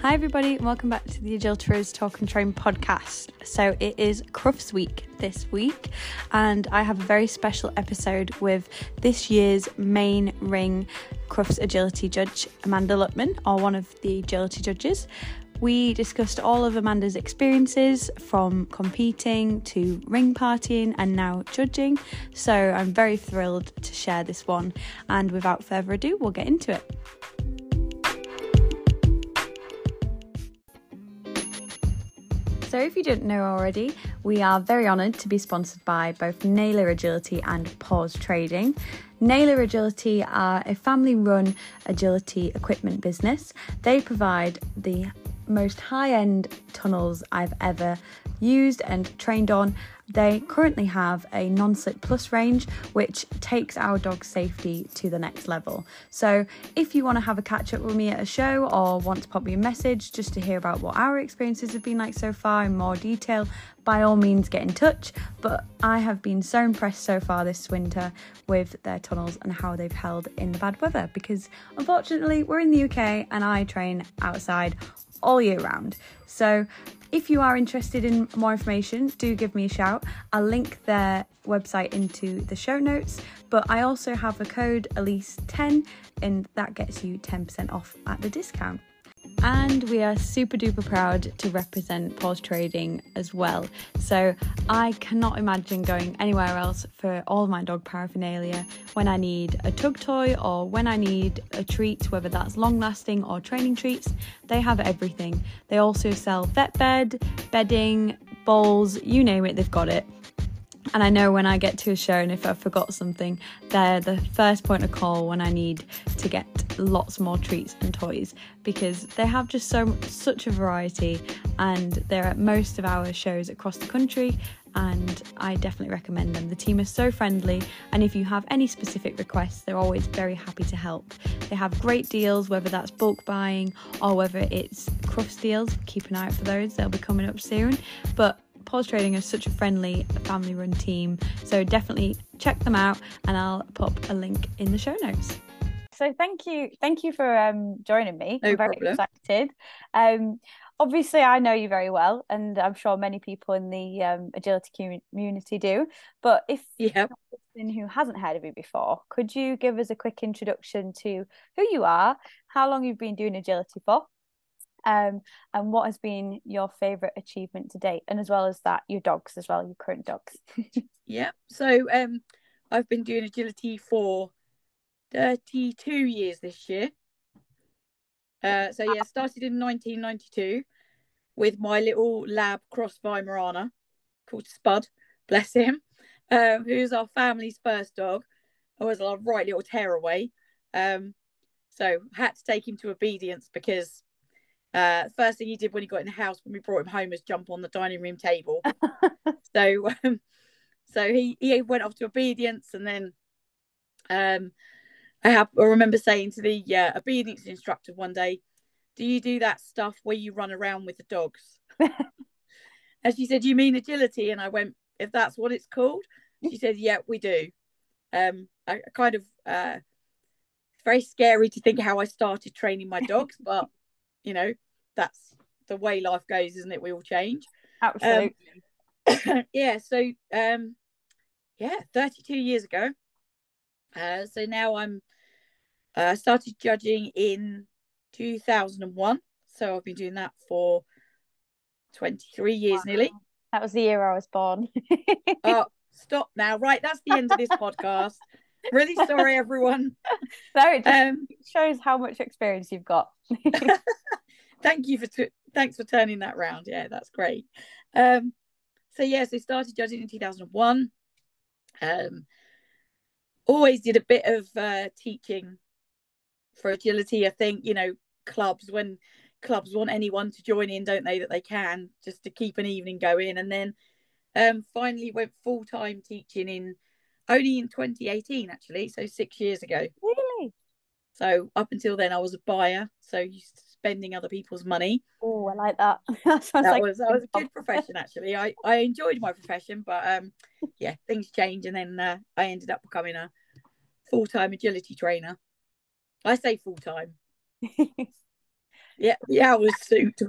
Hi everybody, welcome back to the Agility Rose Talk and Train podcast. So it is Crufts week this week, and I have a very special episode with this year's main ring Crufts agility judge, Amanda Lutman, or one of the agility judges. We discussed all of Amanda's experiences from competing to ring partying and now judging. So I'm very thrilled to share this one, and without further ado, we'll get into it. So if you didn't know already, we are very honoured to be sponsored by both Naylor Agility and Pause Trading. Naylor Agility are a family-run agility equipment business. They provide the most high-end tunnels I've ever used and trained on. They currently have a non-slip plus range, which takes our dog's safety to the next level. So if you want to have a catch up with me at a show or want to pop me a message just to hear about what our experiences have been like so far in more detail, by all means get in touch. But I have been so impressed so far this winter with their tunnels and how they've held in the bad weather, because unfortunately we're in the UK and I train outside all year round. So if you are interested in more information, do give me a shout. I'll link their website into the show notes, but I also have a code Elise10 and that gets you 10% off at the discount. And we are super duper proud to represent Pause Trading as well. So I cannot imagine going anywhere else for all my dog paraphernalia when I need a tug toy or when I need a treat, whether that's long lasting or training treats. They have everything. They also sell vet bed, bedding, bowls, you name it, they've got it. And I know when I get to a show and if I forgot something, they're the first point of call when I need to get lots more treats and toys, because they have just such a variety, and they're at most of our shows across the country, and I definitely recommend them. The team is so friendly, and if you have any specific requests, they're always very happy to help. They have great deals, whether that's bulk buying or whether it's Crufts deals. Keep an eye out for those, they'll be coming up soon. But Pause Trading is such a friendly family-run team, so definitely check them out, and I'll pop a link in the show notes. So thank you for joining me. No I'm very problem. excited. Obviously, I know you very well, and I'm sure many people in the agility community do. But if someone who hasn't heard of you before, could you give us a quick introduction to who you are, how long you've been doing agility for? And what has been your favourite achievement to date, and as well as that, your dogs as well, your current dogs. So I've been doing agility for 32 years this year. Started in 1992 with my little lab cross Weimaraner called Spud, bless him, who's our family's first dog. I was a right little tearaway. So had to take him to obedience because first thing he did when he got in the house when we brought him home was jump on the dining room table. So he went off to obedience, and then I remember saying to the obedience instructor one day, "Do you do that stuff where you run around with the dogs?" And she said, "You mean agility?" And I went, "If that's what it's called." She said, "Yeah, we do." I kind of it's very scary to think how I started training my dogs, but you know, that's the way life goes, isn't it? We all change. Absolutely. 32 years ago. So now I'm started judging in 2001. So I've been doing that for 23 years nearly. That was the year I was born. Oh, stop now. Right, that's the end of this podcast. Really sorry, everyone. No, it just shows how much experience you've got. Thanks for turning that round. Yeah, that's great. So started judging in 2001. Always did a bit of teaching for agility. I think, when clubs want anyone to join in, don't they, that they can, just to keep an evening going. And then finally went full-time teaching only in 2018, actually, so 6 years ago. Really? So up until then I was a buyer, so spending other people's money. Oh, I like that. That was a good profession, actually. I enjoyed my profession, but things change, and then I ended up becoming a full-time agility trainer. I say full-time. Yeah, the owl suit.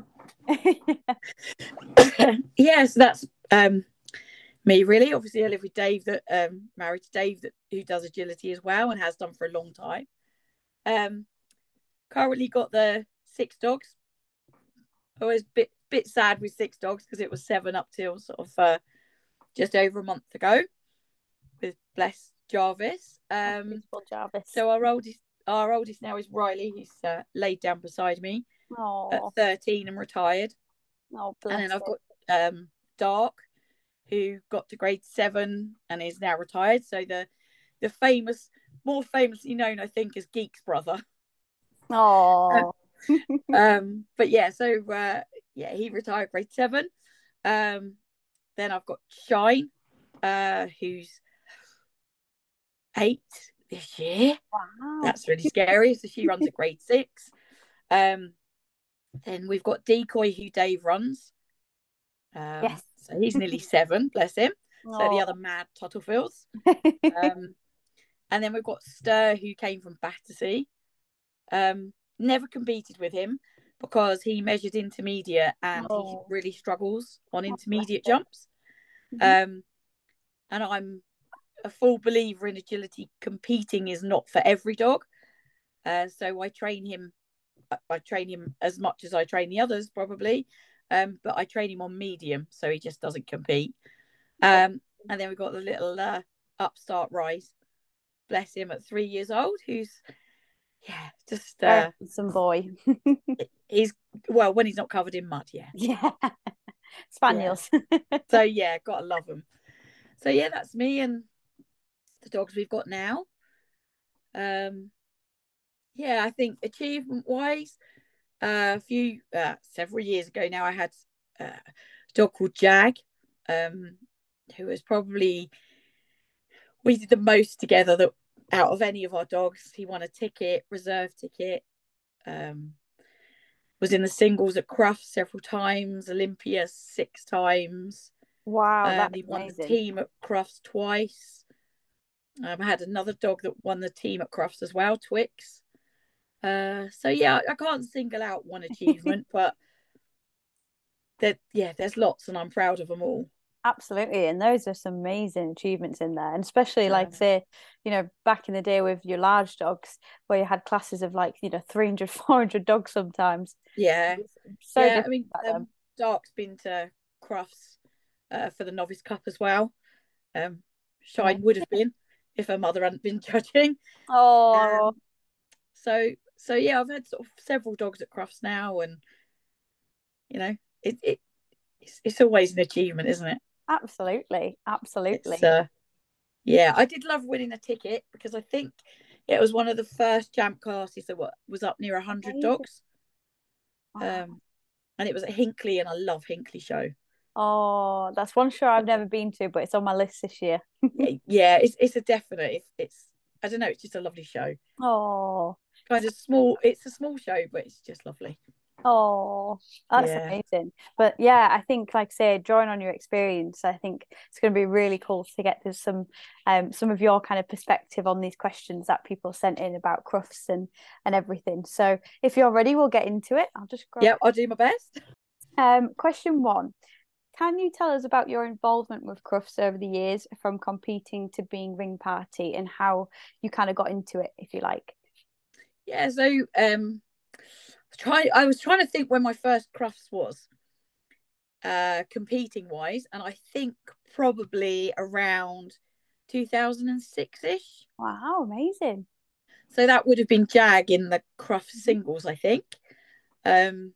Yes, that's me really. Obviously, I live with Dave, that married to Dave, that who does agility as well and has done for a long time. Um, Currently got the 6 dogs. I was bit sad with 6 dogs because it was 7 up till sort of just over a month ago with bless Jarvis. Beautiful Jarvis. So our oldest now is Riley, who's laid down beside me at Oh, 13 and retired. oh, And bless then I've it. got Dark, who got to grade 7 and is now retired. So the famous, more famously known, I think, as Geek's brother. Oh, But yeah, so yeah, he retired grade 7. Um, then I've got Shine, who's 8 this year. wow. That's really scary. So she runs at grade 6. Um, then we've got Decoy, who Dave runs. Yes. So he's nearly 7, bless him. So the Oh. other mad Tottlefields. Um, and then we've got Stir, who came from Battersea. Never competed with him because he measured intermediate and he Oh, really struggles on oh, bless intermediate it. jumps. Mhm. And I'm a full believer in agility. Competing is not for every dog. So I train him. I train him as much as I train the others, probably. But I train him on medium, so he just doesn't compete. Oh, And then we've got the little upstart Rise, bless him, at 3 years old, who's yeah, just very handsome boy. he's well when he's not covered in mud, yeah, Yeah. yeah. Spaniels. So yeah, gotta love them. So yeah, that's me and the dogs we've got now. Um, yeah, I think achievement wise, a few several years ago now, I had a dog called Jag, um, who was probably we did the most together that out of any of our dogs. He won a ticket, reserve ticket. Um, was in the singles at Crufts several times, Olympia 6 times. Wow, that He is won the amazing. team at Crufts twice. I had another dog that won the team at Crufts as well, Twix. So yeah, I can't single out one achievement, but yeah, there's lots, and I'm proud of them all. Absolutely. And those are some amazing achievements in there. And especially like Um, say, back in the day with your large dogs where you had classes of like, 300, 400 dogs sometimes. yeah, It's so yeah. I different mean, back then. Dark's been to Crufts for the Novice Cup as well. Amazing. Shine would have been if her mother hadn't been judging. Oh, Um, so yeah, I've had sort of several dogs at Crufts now, and you know, it's always an achievement, isn't it? absolutely. It's Absolutely. yeah, I did love winning a ticket because I think it was one of the first jump classes that was up near 100 Amazing. dogs. Wow. Um, and it was at Hinkley, and I love Hinkley show. Oh, that's one show I've never been to, but it's on my list this year. Yeah, yeah, it's a definite. It's I don't know, it's just a lovely show. Oh, Kind of small. It's a small show, but it's just lovely. oh, that's Yeah, amazing. But yeah, I think, like say, drawing on your experience, I think it's going to be really cool to get to some of your kind of perspective on these questions that people sent in about Crufts and everything. So if you're ready, we'll get into it. I'll just grab yeah, I'll do my best. question one. Can you tell us about your involvement with Crufts over the years, from competing to being ring party, and how you kind of got into it, if you like? Yeah, so I was trying to think when my first Crufts was competing wise, and I think probably around 2006ish. Wow, amazing. So that would have been Jag in the Crufts Mhm. singles, I think. Um,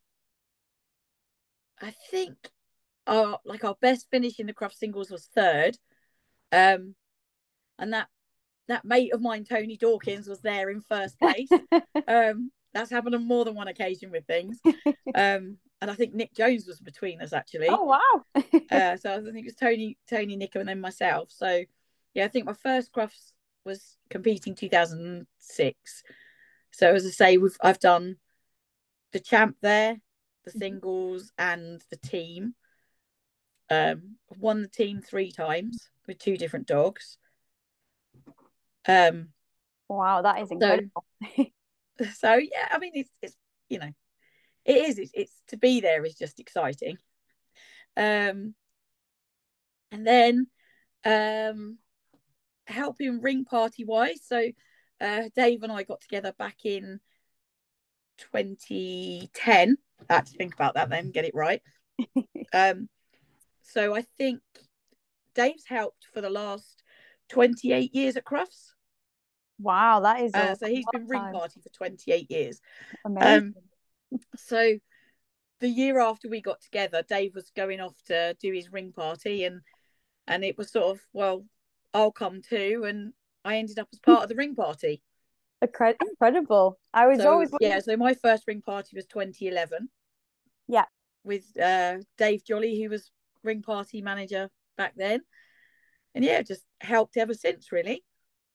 I think our best finish in the Crufts singles was third. Um, and that mate of mine, Tony Dawkins, was there in first place. That's happened on more than one occasion with things. And I think Nick Jones was between us actually. Oh wow. So I think it was Tony, Nico, and then myself. So yeah, I think my first Crufts was competing 2006. So as I say, I've done the champ there, the singles, and the team. I've won the team 3 times with 2 different dogs. Um, Wow, that is so incredible. so yeah, I mean it's you know it is. It's to be there is just exciting. And then helping ring party wise. So Dave and I got together back in 2010. I had to think about that then, get it right. So I think Dave's helped for the last 28 years at Crufts. Wow, that is so he's been ring party for 28 years. Amazing. So the year after we got together, Dave was going off to do his ring party, and it was sort of, well, I'll come too, and I ended up as part of the ring party. Incredible. I was always so my first ring party was 2011. Yeah. With Dave Jolly, who was ring party manager back then. And yeah, just helped ever since, really.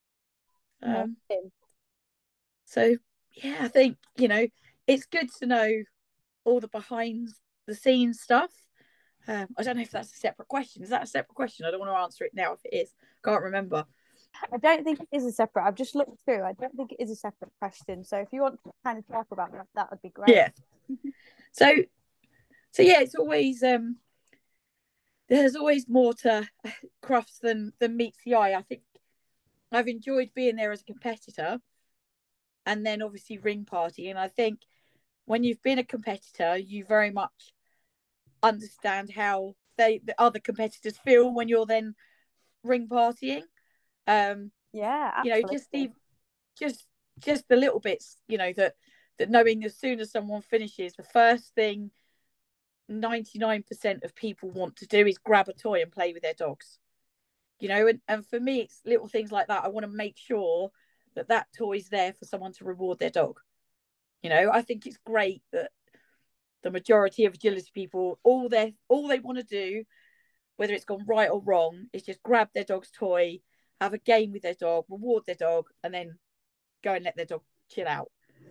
So yeah, I think, it's good to know all the behind the scenes stuff. I don't know if that's a separate question. Is that a separate question? I don't want to answer it now if it is. Can't remember. I don't think it is a separate. I've just looked through. I don't think it is a separate question. So if you want to kind of talk about that, that would be great. Yeah. So yeah, it's always there's always more to Crufts than meets the eye. I think I've enjoyed being there as a competitor, and then obviously ring party. And I think when you've been a competitor, you very much understand how the other competitors feel when you're then ring partying. Yeah, absolutely. Just the little bits, that knowing as soon as someone finishes, the first thing 99% of people want to do is grab a toy and play with their dogs. And for me, it's little things like that. I want to make sure that toy's there for someone to reward their dog. I think it's great that the majority of agility people, all they want to do, whether it's gone right or wrong, is just grab their dog's toy, have a game with their dog, reward their dog, and then go and let their dog chill out.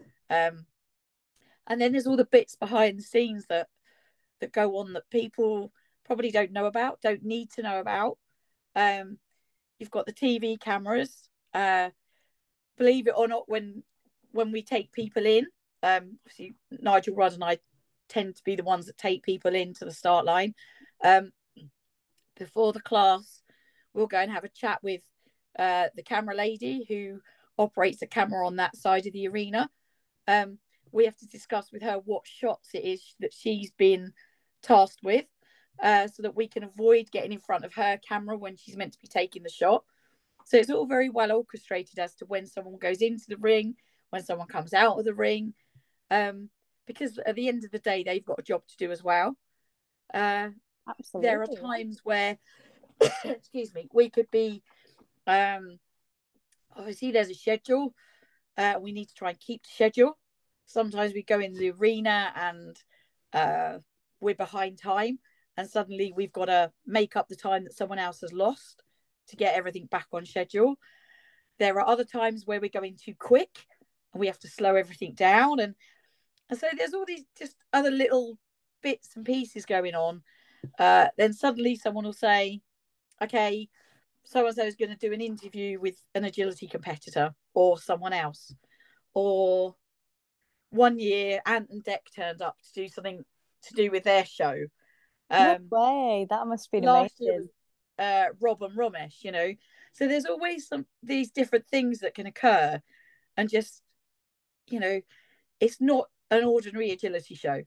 And then there's all the bits behind the scenes that go on that people probably don't know about, don't need to know about. You've got the TV cameras. Believe it or not, when we take people in, obviously Nigel Rudd and I tend to be the ones that take people into the start line. Before the class, we'll go and have a chat with the camera lady who operates the camera on that side of the arena. We have to discuss with her what shots it is that she's been tasked with, so that we can avoid getting in front of her camera when she's meant to be taking the shot. So it's all very well orchestrated as to when someone goes into the ring, when someone comes out of the ring, because at the end of the day, they've got a job to do as well. Absolutely. There are times where, excuse me, we could be, obviously there's a schedule. We need to try and keep the schedule. Sometimes we go in the arena and we're behind time, and suddenly we've got to make up the time that someone else has lost to get everything back on schedule. There are other times where we're going too quick and we have to slow everything down. And so there's all these just other little bits and pieces going on. Then suddenly someone will say, okay, so-and-so is going to do an interview with an agility competitor or someone else. Or one year, Ant and Dec turned up to do something to do with their show. No way, that must be last amazing. Year was Rob and Romesh, so there's always these different things that can occur, and just, it's not an ordinary agility show.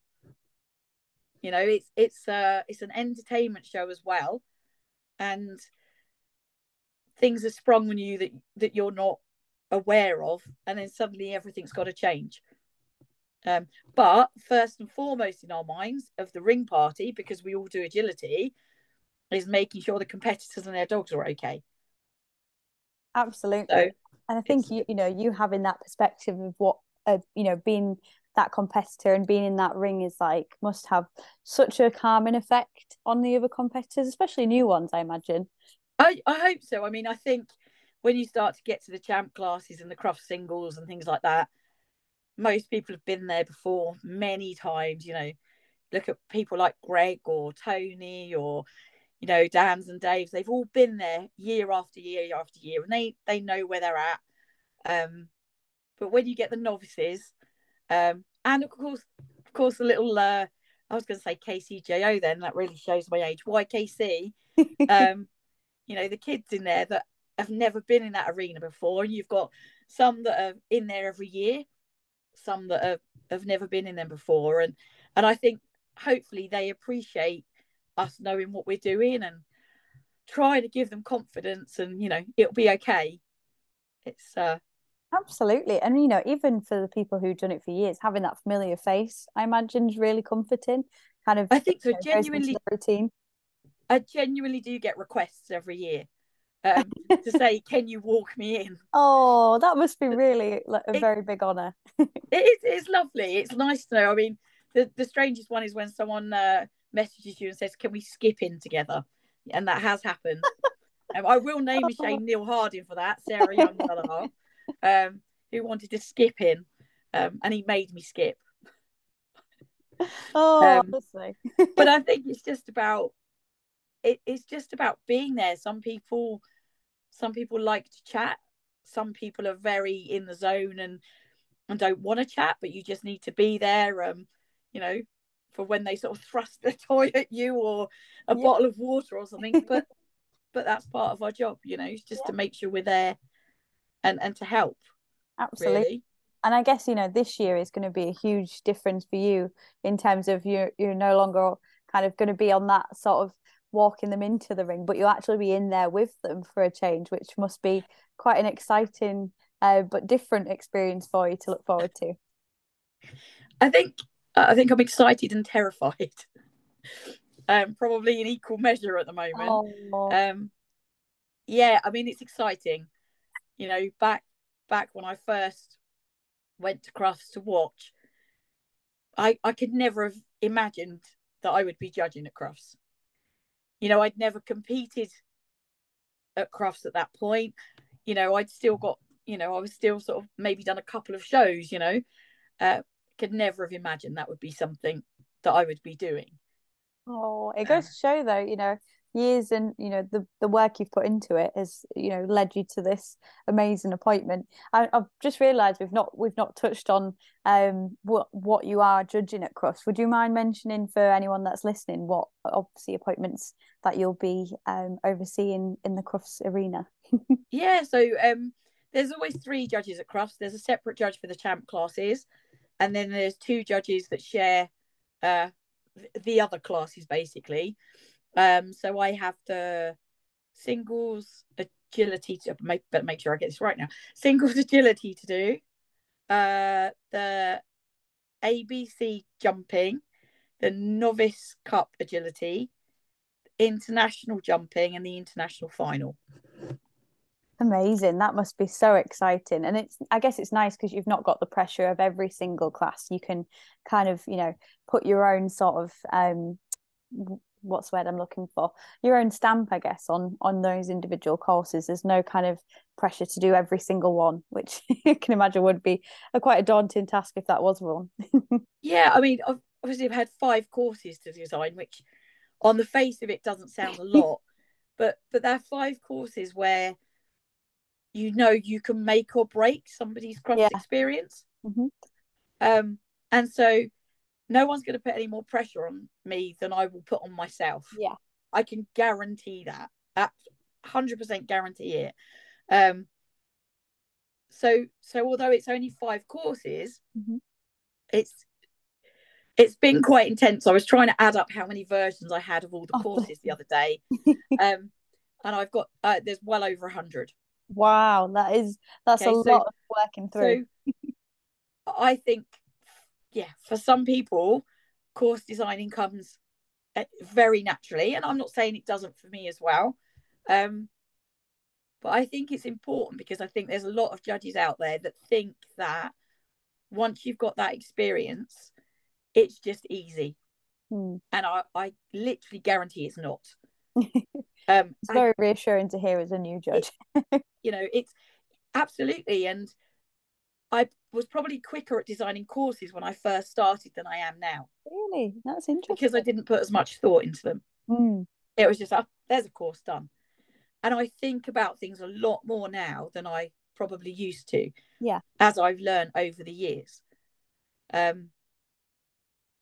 It's an entertainment show as well, and things are sprung on you that you're not aware of, and then suddenly everything's got to change. But first and foremost in our minds of the ring party, because we all do agility, is making sure the competitors and their dogs are okay. Absolutely. So and I think you having that perspective of what being that competitor and being in that ring is like, must have such a calming effect on the other competitors, especially new ones, I imagine. I hope so. I mean, I think when you start to get to the champ classes and the Crufts singles and things like that, most people have been there before many times. Look at people like Greg or Tony or Dan's and Dave's. They've all been there year after year after year, and they know where they're at. But when you get the novices, and of course, the little I was going to say KCJO then, that really shows my age. YKC, the kids in there that have never been in that arena before, and you've got some that are in there every year, some that have never been in them before, and I think hopefully they appreciate us knowing what we're doing and trying to give them confidence, and it'll be okay. It's Absolutely. And even for the people who've done it for years, having that familiar face, I imagine, is really comforting. Kind of I think so. goes into the routine. I genuinely do get requests every year to say, can you walk me in? Oh, that must be really like a very big honor. It's lovely. It's nice to know. I mean, the strangest one is when someone messages you and says, can we skip in together? And that has happened. I will name and shame Neil Harding for that, Sarah Young's other half, who wanted to skip in, and he made me skip. Oh, honestly. But I think it's just about it's just about being there. Some people like to chat. Some people are very in the zone and don't want to chat, but you just need to be there. For when they sort of thrust the toy at you or a bottle of water or something. But that's part of our job, it's just to make sure we're there and to help. Absolutely. Really. And I guess, this year is going to be a huge difference for you in terms of you're no longer kind of going to be on that sort of walking them into the ring, but you'll actually be in there with them for a change, which must be quite an exciting but different experience for you to look forward to. I think I'm excited and terrified. Probably in equal measure at the moment. Yeah, I mean, it's exciting. Back when I first went to Crufts to watch, I could never have imagined that I would be judging at Crufts. I'd never competed at Crufts at that point. I'd still got, I was still sort of maybe done a couple of shows, could never have imagined that would be something that I would be doing. Oh, it goes to show though, years and the work you've put into it has led you to this amazing appointment. I've just realised we've not touched on what you are judging at Crufts. Would you mind mentioning for anyone that's listening what obviously appointments that you'll be overseeing in the Crufts arena? Yeah, so there's always 3 judges at Crufts. There's a separate judge for the champ classes, and then there's 2 judges that share the other classes basically. So I have the singles agility to better make sure I get this right now. Singles agility to do, the ABC jumping, the novice cup agility, international jumping, and the international final. Amazing. That must be so exciting. And I guess it's nice because you've not got the pressure of every single class. You can kind of, put your own sort of what's the word I'm looking for? Your own stamp, I guess, on those individual courses. There's no kind of pressure to do every single one, which you can imagine would be quite a daunting task if that was one. Yeah, I mean, obviously I've had 5 courses to design, which on the face of it doesn't sound a lot, but there are 5 courses where you can make or break somebody's Crufts experience. Mm-hmm. And so no one's going to put any more pressure on me than I will put on myself. Yeah, I can guarantee that. 100% guarantee it. So although it's only 5 courses, mm-hmm. it's been quite intense. I was trying to add up how many versions I had of all the courses the other day, and I've got there's well over 100. Wow, that's a lot of working through. So I think, yeah, for some people, course designing comes very naturally, and I'm not saying it doesn't for me as well. But I think it's important because I think there's a lot of judges out there that think that once you've got that experience, it's just easy. And I literally guarantee it's not. It's very reassuring to hear as a new judge. It's absolutely. And I was probably quicker at designing courses when I first started than I am now. Really? That's interesting. Because I didn't put as much thought into them. It was just, there's a course done. And I think about things a lot more now than I probably used to. Yeah. As I've learned over the years.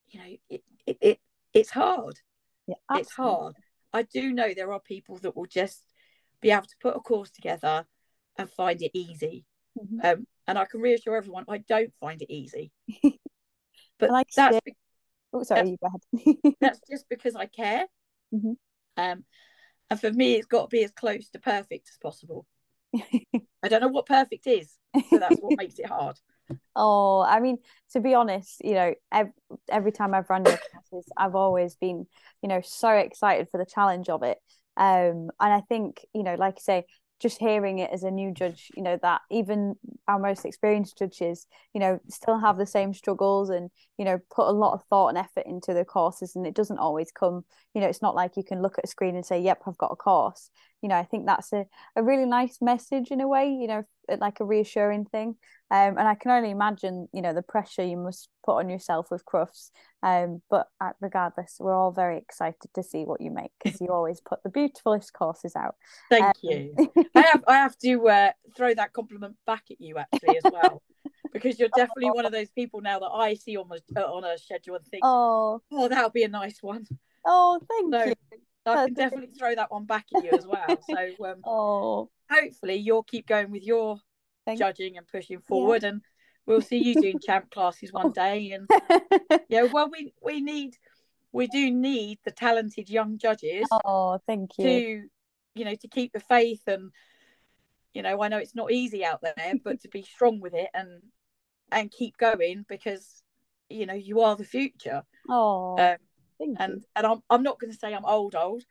you know, it's hard. Yeah, It's absolutely. hard. I do know there are people that will just be able to put a course together and find it easy. Mhm. And I can reassure everyone, I don't find it easy. I But like to that's say, oh, sorry, that's you go ahead. that's just because I care. Mhm. Um, and for me, it's got to be as close to perfect as possible. I don't know what perfect is, so that's what makes it hard. Oh, I mean, to be honest, every time I've run your classes, I've always been, so excited for the challenge of it. And I think, like you say, just hearing it as a new judge, that even our most experienced judges, still have the same struggles and, put a lot of thought and effort into the courses, and it doesn't always come, it's not like you can look at a screen and say, yep, I've got a course. I think that's a really nice message in a way, like a reassuring thing. And I can only imagine, the pressure you must put on yourself with Crufts. But regardless, we're all very excited to see what you make because you always put the beautifulest courses out. Thank Um, you. I have to throw that compliment back at you actually as well, because you're definitely one of those people now that I see on a schedule and think, oh, oh, that would be a nice one. oh, thank So you. I That's can definitely throw that one back at you as well. So oh, hopefully you'll keep going with your thank judging and pushing yeah. forward, and we'll see you doing champ classes one day. And yeah, well, we do need the talented young judges Oh, thank to, you. to keep the faith. And I know it's not easy out there, but to be strong with it and keep going, because you are the future. Oh, um, thank you. and I'm not going to say I'm old,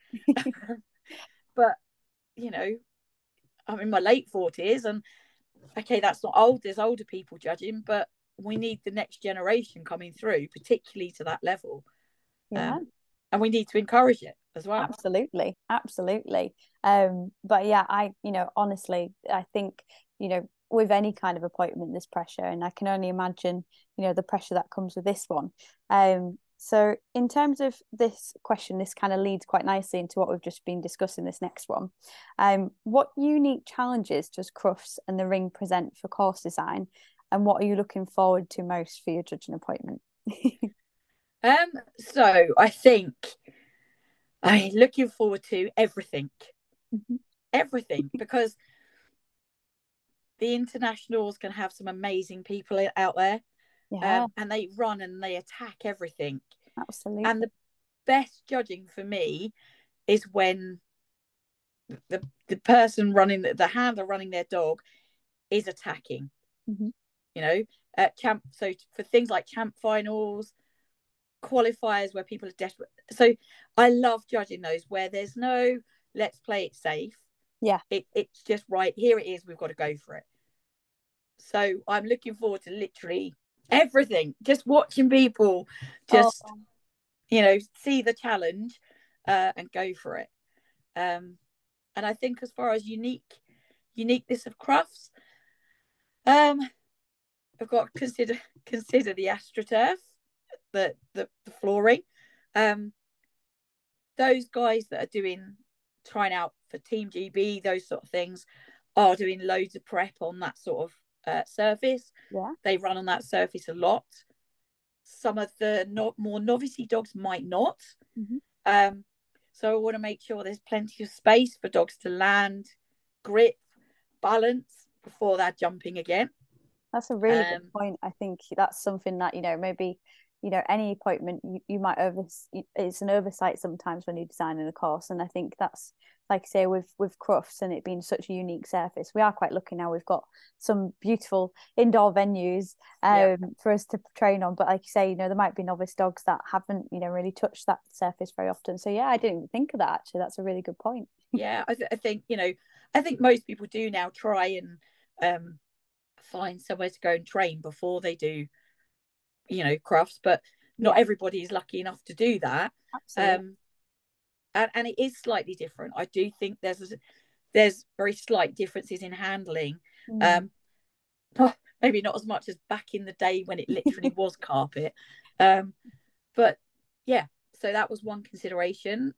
but I'm in my late 40s, and okay, that's not old. There's older people judging, but we need the next generation coming through, particularly to that level. Yeah. And we need to encourage it as well. Absolutely, absolutely. But yeah, honestly, I think, with any kind of appointment, there's pressure, and I can only imagine, the pressure that comes with this one. So in terms of this question, this kind of leads quite nicely into what we've just been discussing, this next one. What unique challenges does Crufts and the Ring present for course design, and what are you looking forward to most for your judging appointment? So I think I'm looking forward to everything, Mhm. everything, because the internationals can have some amazing people out there, Yeah, and they run and they attack everything. And absolutely. the best judging for me is when the person running the handler running their dog is attacking. Mhm. You know, champ. So for things like champ finals, qualifiers where people are desperate. So I love judging those where there's no let's play it safe. Yeah. It's just right here. It is. We've got to go for it. So I'm looking forward to literally everything. Just watching people Oh, just see the challenge and go for it. And I think as far as uniqueness of Crufts, um, I've got to consider the AstroTurf, the flooring. Um, those guys that are trying out for Team GB, those sort of things, are doing loads of prep on that sort of surface. yeah. They run on that surface a lot. Some of the more novice dogs might not. Mhm. Um, so I want to make sure there's plenty of space for dogs to land, grip, balance before they're jumping again. That's a really good Um, point. I think that's something that, maybe, any appointment you might it's an oversight sometimes when you're designing a course. And I think that's, like I say, with Crufts and it being such a unique surface, we are quite lucky now. We've got some beautiful indoor venues yeah, for us to train on. But like you say, there might be novice dogs that haven't, really touched that surface very often. So yeah, I didn't even think of that actually. That's a really good point. yeah. I think most people do now try and find somewhere to go and train before they do, crafts, but not Yeah, everybody is lucky enough to do that. absolutely. Um, and it is slightly different. I do think there's very slight differences in handling. Mm. Um, maybe not as much as back in the day when it literally was carpet. Um, but yeah, so that was one consideration.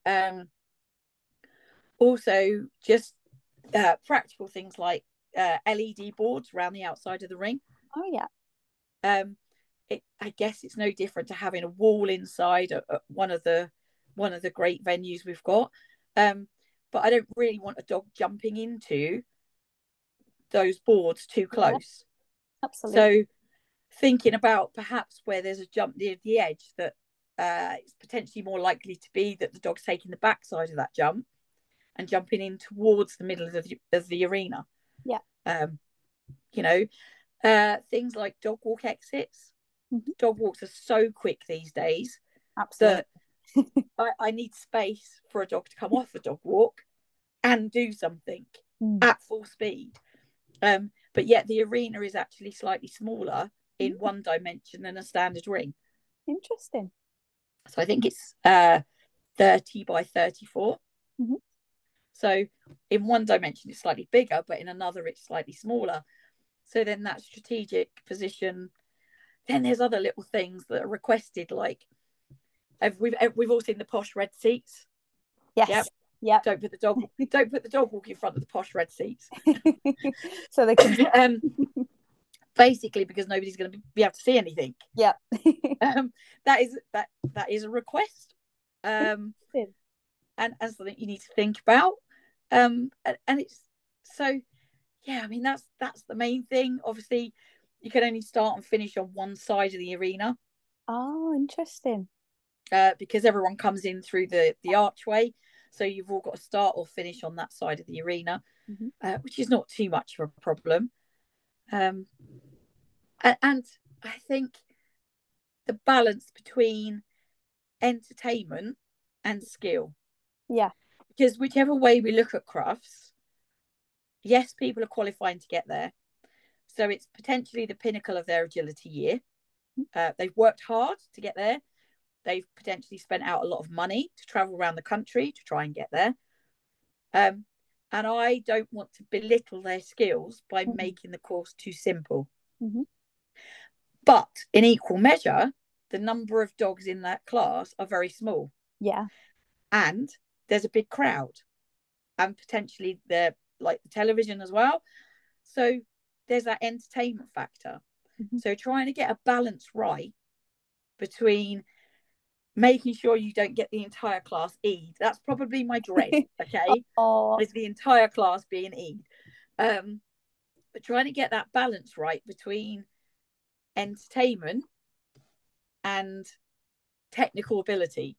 Also, just practical things like LED boards around the outside of the ring. Oh yeah. Um, I guess it's no different to having a wall inside one of the great venues we've got. But I don't really want a dog jumping into those boards too close. Absolutely. So thinking about perhaps where there's a jump near the edge, that it's potentially more likely to be that the dog's taking the backside of that jump and jumping in towards the middle of the arena. Yeah. You know, things like dog walk exits. Mm-hmm. Dog walks are so quick these days. Absolutely. That I need space for a dog to come off a dog walk and do something at full speed. But yet the arena is actually slightly smaller in one dimension than a standard ring. Interesting. So I think it's 30 by 34. Mm-hmm. So in one dimension it's slightly bigger, but in another it's slightly smaller. So then that strategic position. Then there's other little things that are requested, like we've all seen the posh red seats. Yes. Yep. Don't put the dog walk in front of the posh red seats. So they can basically because nobody's going to be able to see anything. Yeah. That is a request. And something you need to think about. And it's so, yeah, I mean that's the main thing. Obviously you can only start and finish on one side of the arena. Oh, interesting. Because everyone comes in through the archway, so you've all got to start or finish on that side of the arena, which is not too much of a problem. And I think the balance between entertainment and skill. Yeah. Because whichever way we look at crufts, yes, people are qualifying to get there. So it's potentially the pinnacle of their agility year. They've worked hard to get there. They've potentially spent out a lot of money to travel around the country to try and get there. And I don't want to belittle their skills by making the course too simple. But in equal measure, the number of dogs in that class are very small. Yeah. And there's a big crowd. And potentially they're like the television as well. So there's that entertainment factor. So trying to get a balance right between making sure you don't get the entire class E'd. That's probably my dread, okay? Is the entire class being E'd. But trying to get that balance right between entertainment and technical ability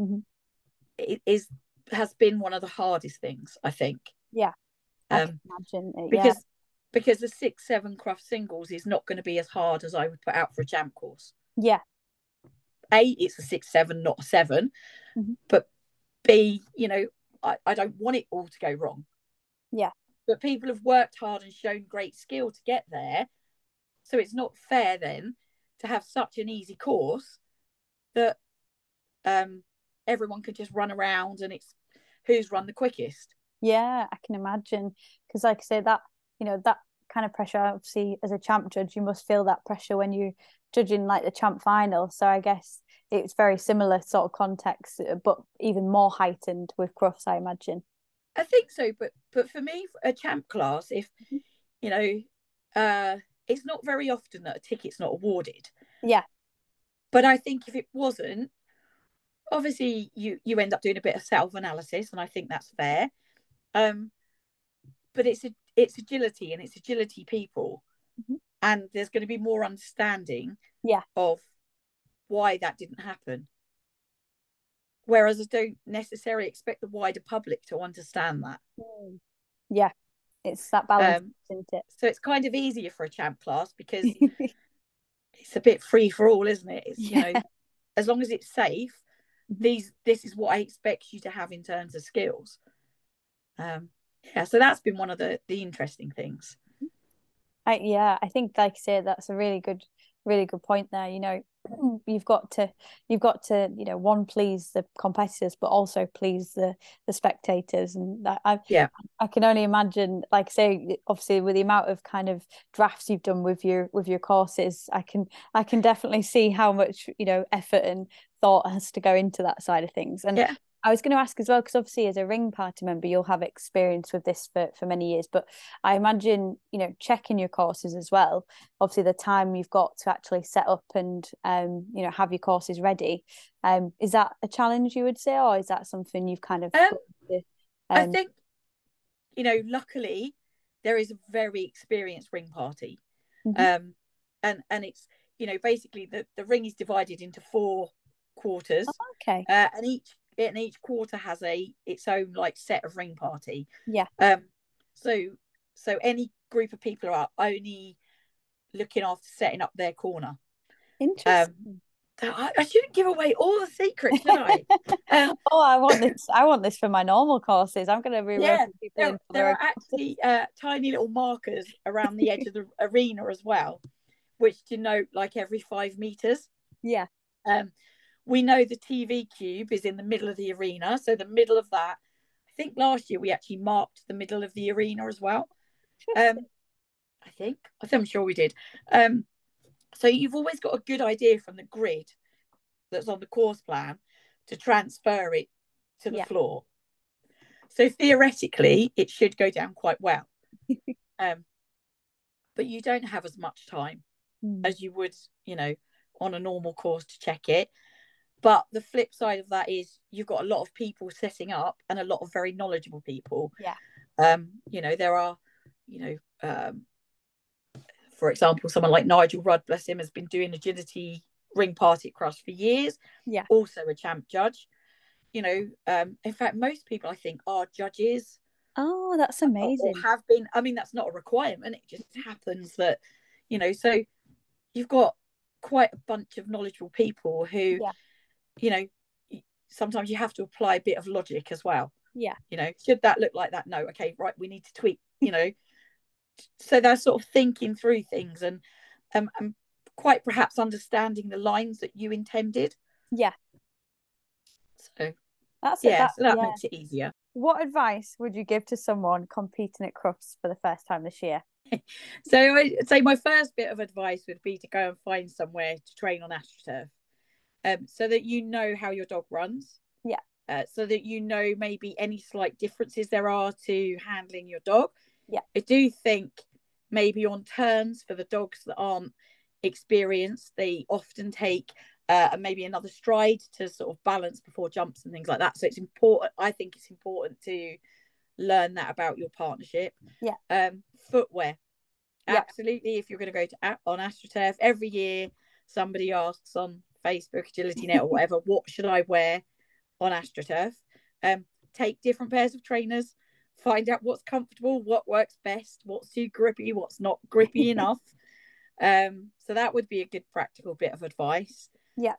has been one of the hardest things, I think. Yeah. I can imagine it, because the 6-7 cruft singles is not going to be as hard as I would put out for a champ course. Yeah. A, it's a 6-7, not a 7. But B, I don't want it all to go wrong. Yeah. But people have worked hard and shown great skill to get there. So it's not fair then to have such an easy course that everyone can just run around and it's who's run the quickest. Yeah, I can imagine. Because like I say, that that kind of pressure, obviously as a champ judge you must feel that pressure when you judging like the champ final. So I guess it's very similar sort of context, but even more heightened with crufts, I imagine. I think so, but for me, a champ class, if it's not very often that a ticket's not awarded. Yeah. But I think if it wasn't, obviously you end up doing a bit of self-analysis, and I think that's fair. But it's agility, and it's agility people, and there's going to be more understanding of why that didn't happen. Whereas I don't necessarily expect the wider public to understand that. Yeah, it's that balance, isn't it? So it's kind of easier for a champ class because it's a bit free for all, isn't it? It's, as long as it's safe, this is what I expect you to have in terms of skills. So that's been one of the interesting things. I think, like I say, that's a really good point there. You've got to one, please the competitors, but also please the spectators. And I can only imagine, like I say, obviously with the amount of kind of drafts you've done with your courses, I can definitely see how much effort and thought has to go into that side of things. And I was going to ask as well, because obviously as a ring party member, you'll have experience with this for many years. But I imagine, checking your courses as well. Obviously, the time you've got to actually set up and have your courses ready. Is that a challenge you would say, or is that something you've kind of I think, luckily there is a very experienced ring party. Mm-hmm. And it's, basically the ring is divided into 4 quarters. Oh, okay. And each quarter has its own like set of ring party. Yeah. So any group of people are only looking after setting up their corner. Interesting. I shouldn't give away all the secrets, should I? Oh, I want this for my normal courses. I'm going to be roping people into there are actually tiny little markers around the edge of the arena as well, which denote like every 5 meters. Yeah. We know the TV cube is in the middle of the arena, so the middle of that. I think last year we actually marked the middle of the arena as well. I'm sure we did. So you've always got a good idea from the grid that's on the course plan to transfer it to the floor. So theoretically, it should go down quite well. But you don't have as much time as you would, on a normal course to check it. But the flip side of that is you've got a lot of people setting up and a lot of very knowledgeable people. Yeah. There are, for example, someone like Nigel Rudd, bless him, has been doing agility ring party at Crush for years. Yeah. Also a champ judge. In fact, most people I think are judges. Oh, that's amazing. Or have been. I mean, that's not a requirement. It just happens that, so you've got quite a bunch of knowledgeable people who, sometimes you have to apply a bit of logic as well. Yeah. Should that look like that? No. Okay, right. We need to tweak, so they're sort of thinking through things and quite perhaps understanding the lines that you intended. Yeah. So that makes it easier. What advice would you give to someone competing at Crufts for the first time this year? So I'd say my first bit of advice would be to go and find somewhere to train on AstroTurf, so that you know how your dog runs. Yeah. So that maybe any slight differences there are to handling your dog. Yeah. I do think maybe on turns for the dogs that aren't experienced, they often take maybe another stride to sort of balance before jumps and things like that. So it's important. I think it's important to learn that about your partnership. Yeah. Footwear. Yeah. Absolutely. If you're going to go on AstroTurf every year, somebody asks on Facebook, Agility Net or whatever, what should I wear on AstroTurf? Take different pairs of trainers, find out what's comfortable, what works best, what's too grippy, what's not grippy enough. So that would be a good practical bit of advice. Yeah.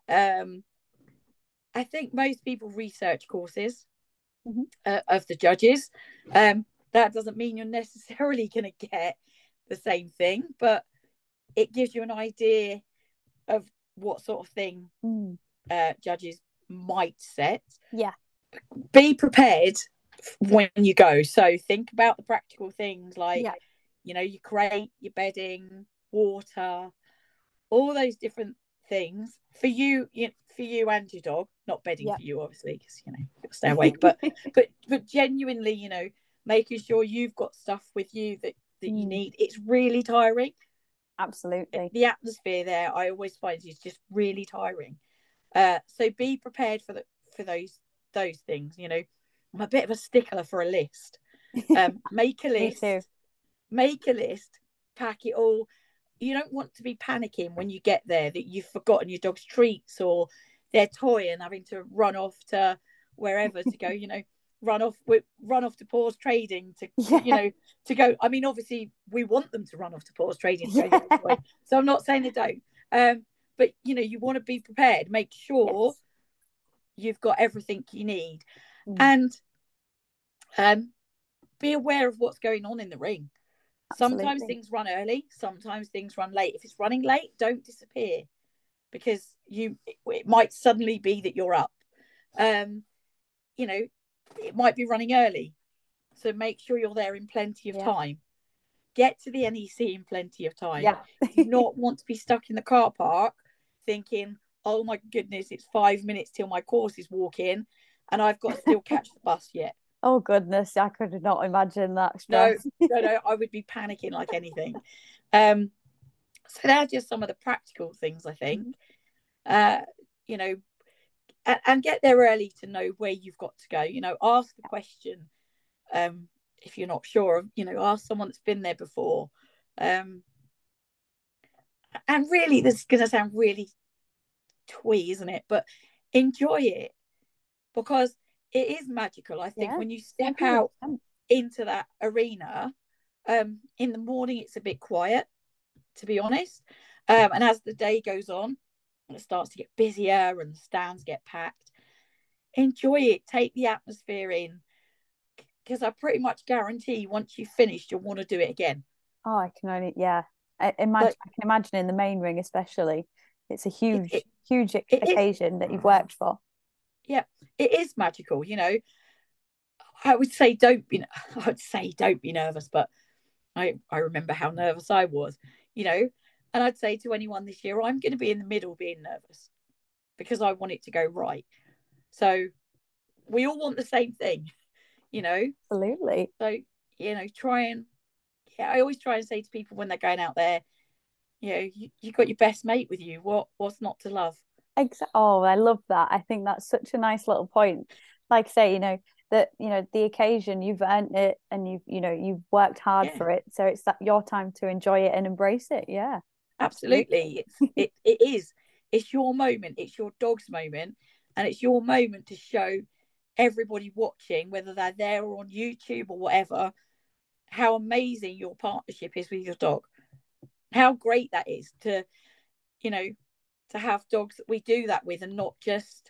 I think most people research courses of the judges. That doesn't mean you're necessarily going to get the same thing, but it gives you an idea of what sort of thing judges might set. Yeah. Be prepared when you go. So think about the practical things like, your crate, your bedding, water, all those different things for you and your dog. Not bedding for you, obviously, because stay awake. But genuinely, making sure you've got stuff with you that you need. It's really tiring. Absolutely. The atmosphere there, I always find, is just really tiring. So be prepared for those things. I'm a bit of a stickler for a list. Make a list. Me too. Make a list. Pack it all. You don't want to be panicking when you get there that you've forgotten your dog's treats or their toy and having to run off to wherever to go. Run off to Paws Trading to go. I mean, obviously we want them to run off to Paws Trading to go get their toy. So I'm not saying they don't. But you want to be prepared. Make sure you've got everything you need, and be aware of what's going on in the ring. Absolutely. Sometimes things run early, sometimes things run late. If it's running late, don't disappear, because it might suddenly be that you're up. It might be running early, so make sure you're there in plenty of time. Get to the NEC in plenty of time. You do not want to be stuck in the car park thinking, oh my goodness, it's 5 minutes till my course is walking, and I've got to still catch the bus yet. Oh goodness, I could not imagine that No, stress. no, I would be panicking like anything. Um, so they're just some of the practical things I think. Uh, you know, and get there early to know where you've got to go. You know, ask the question. If you're not sure, you know, ask someone that's been there before. Um, and really, this is going to sound really twee, isn't it? But enjoy it, because it is magical. I think Yeah, when you step out 100%. into that arena, in the morning it's a bit quiet, to be honest. And as the day goes on, and it starts to get busier and the stands get packed, enjoy it, take the atmosphere in, because I pretty much guarantee once you've finished, you'll want to do it again. Oh, I can only, yeah. I can imagine in the main ring, especially. It's a It, huge, it, huge it is, occasion that you've worked for. yeah, it is magical. You know, I would say don't be, I would say don't be nervous, but I remember how nervous I was, you know, and I'd say to anyone this year, I'm going to be in the middle being nervous because I want it to go right. So we all want the same thing, you know. Absolutely. So, you know, yeah, I always try and say to people when they're going out there, you know, you got your best mate with you. What's not to love? Oh, I love that. I think that's such a nice little point. Like I say, that, the occasion, you've earned it and you've worked hard Yeah, for it. So it's that your time to enjoy it and embrace it. Yeah, absolutely. absolutely. It is. It's your moment. It's your dog's moment, and it's your moment to show everybody watching, whether they're there or on YouTube or whatever, how amazing your partnership is with your dog. How great that is to, you know, to have dogs that we do that with, and not just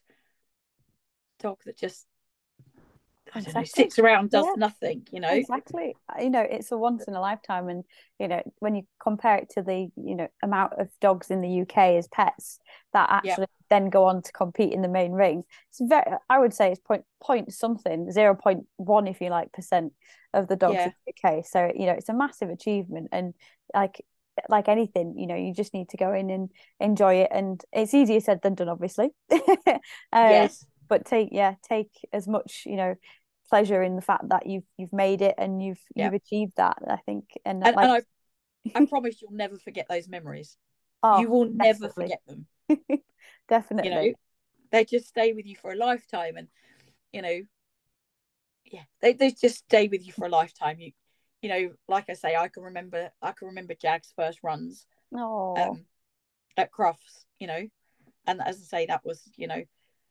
dog that just, I don't know, Exactly. sits around, does Yeah. nothing, you know. Exactly. It's a once in a lifetime. And, when you compare it to the, amount of dogs in the UK as pets that Yeah, actually then go on to compete in the main ring, I would say it's point something, 0.1, if you like, percent of the dogs in yeah, the UK. So, it's a massive achievement. And like anything, you just need to go in and enjoy it. And it's easier said than done, obviously. uh, yes, but take as much, pleasure in the fact that you've made it and yeah. you've achieved that, I think. And And like, I promise you'll never forget those memories. oh, You will never definitely. forget them. You know, Definitely. they just stay with you for a lifetime, and you know, yeah, they just stay with you for a lifetime. You know, like I say, I can remember Jag's first runs, Oh, um, at Crufts. You know, and as I say, that was, you know,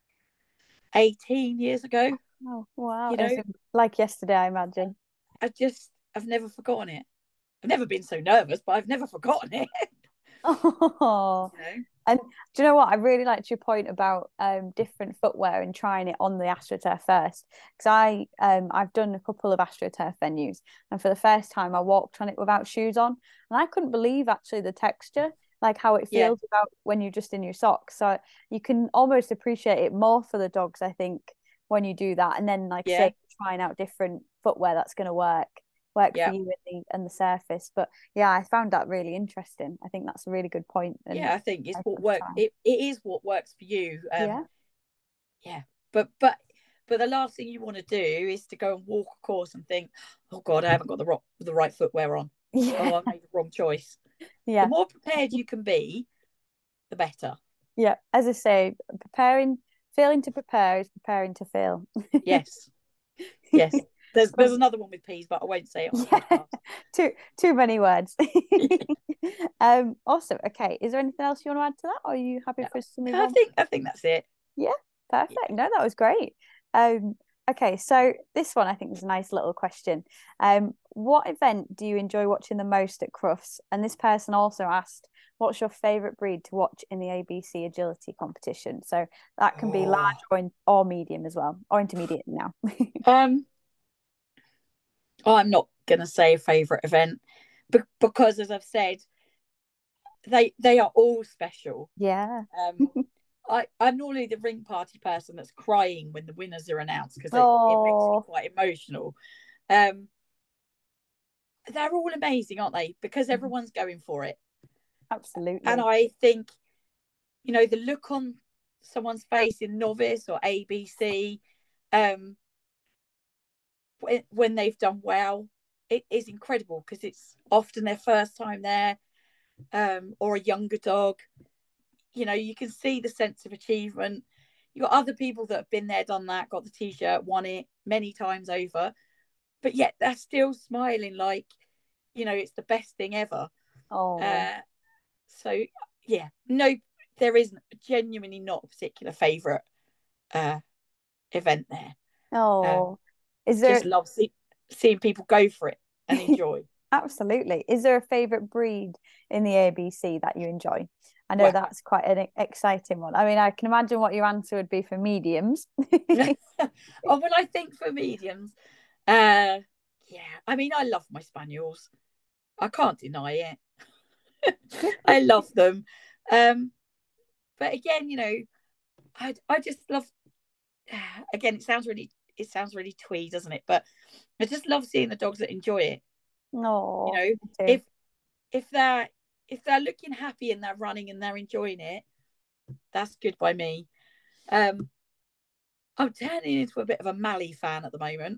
18 years ago. oh, wow. You It was know, like yesterday, I imagine. I've never forgotten it. I've never been so nervous, but I've never forgotten it. Oh, You know, and do you know what? I really liked your point about different footwear and trying it on the AstroTurf first. Because I've done a couple of AstroTurf venues, and for the first time I walked on it without shoes on, and I couldn't believe actually the texture, like how it yeah, feels about when you're just in your socks. So you can almost appreciate it more for the dogs, I think, when you do that. And then, like yeah, say, trying out different footwear that's going to work for yeah, you and the surface. But yeah, I found that really interesting. I think that's a really good point, and yeah. I think it's I what could work. try. It is what works for you. Yeah. Yeah, but the last thing you want to do is to go and walk a course and think, oh God, I haven't got the right footwear on. Yeah. Oh, I made the wrong choice. The Yeah. more prepared you can be, the better. Yeah. As I say, failing to prepare is preparing to fail. Yes, yes. There's Cool. another one with peas, but I won't say it on the Yeah. podcast. Too many words. Awesome. Okay. Is there anything else you want to add to that? Or are you happy No, for us to move I on? think I think that's it. Yeah, Yeah. perfect. No, that was great. Um, okay, so this one I think is a nice little question. What event do you enjoy watching the most at Crufts? And this person also asked, what's your favorite breed to watch in the ABC agility competition? So that can be large Oh. or medium as well, or intermediate now. Um, I'm not gonna say a favourite event, because as I've said, they are all special. Yeah. I'm normally the ring party person that's crying when the winners are announced, because it makes me Oh, quite emotional. Um, they're all amazing, aren't they? Because everyone's going for it. And absolutely. I think, you know, the look on someone's face in novice or ABC, um, when they've done well, it is incredible because it's often their first time there, or a younger dog. You know, you can see the sense of achievement. You've got other people that have been there, done that, got the t-shirt, won it many times over, but yet they're still smiling like, you know, it's the best thing ever. Oh, So yeah, no, there isn't genuinely not a particular favorite uh event there. oh, is Just there love seeing people go for it and enjoy. absolutely? Is there a favorite breed in the ABC that you enjoy? I know Well, that's quite an exciting one. I mean, I can imagine what your answer would be for mediums. oh well, I think for mediums, uh yeah, I mean, I love my spaniels. I can't deny it. I love them. um but again, you know, I just love, again, it sounds really twee, doesn't it? But I just love seeing the dogs that enjoy it. You No, know, me too. if if they're if they're looking happy and they're running and they're enjoying it, that's good by me. I'm turning into a bit of a Mally fan at the moment.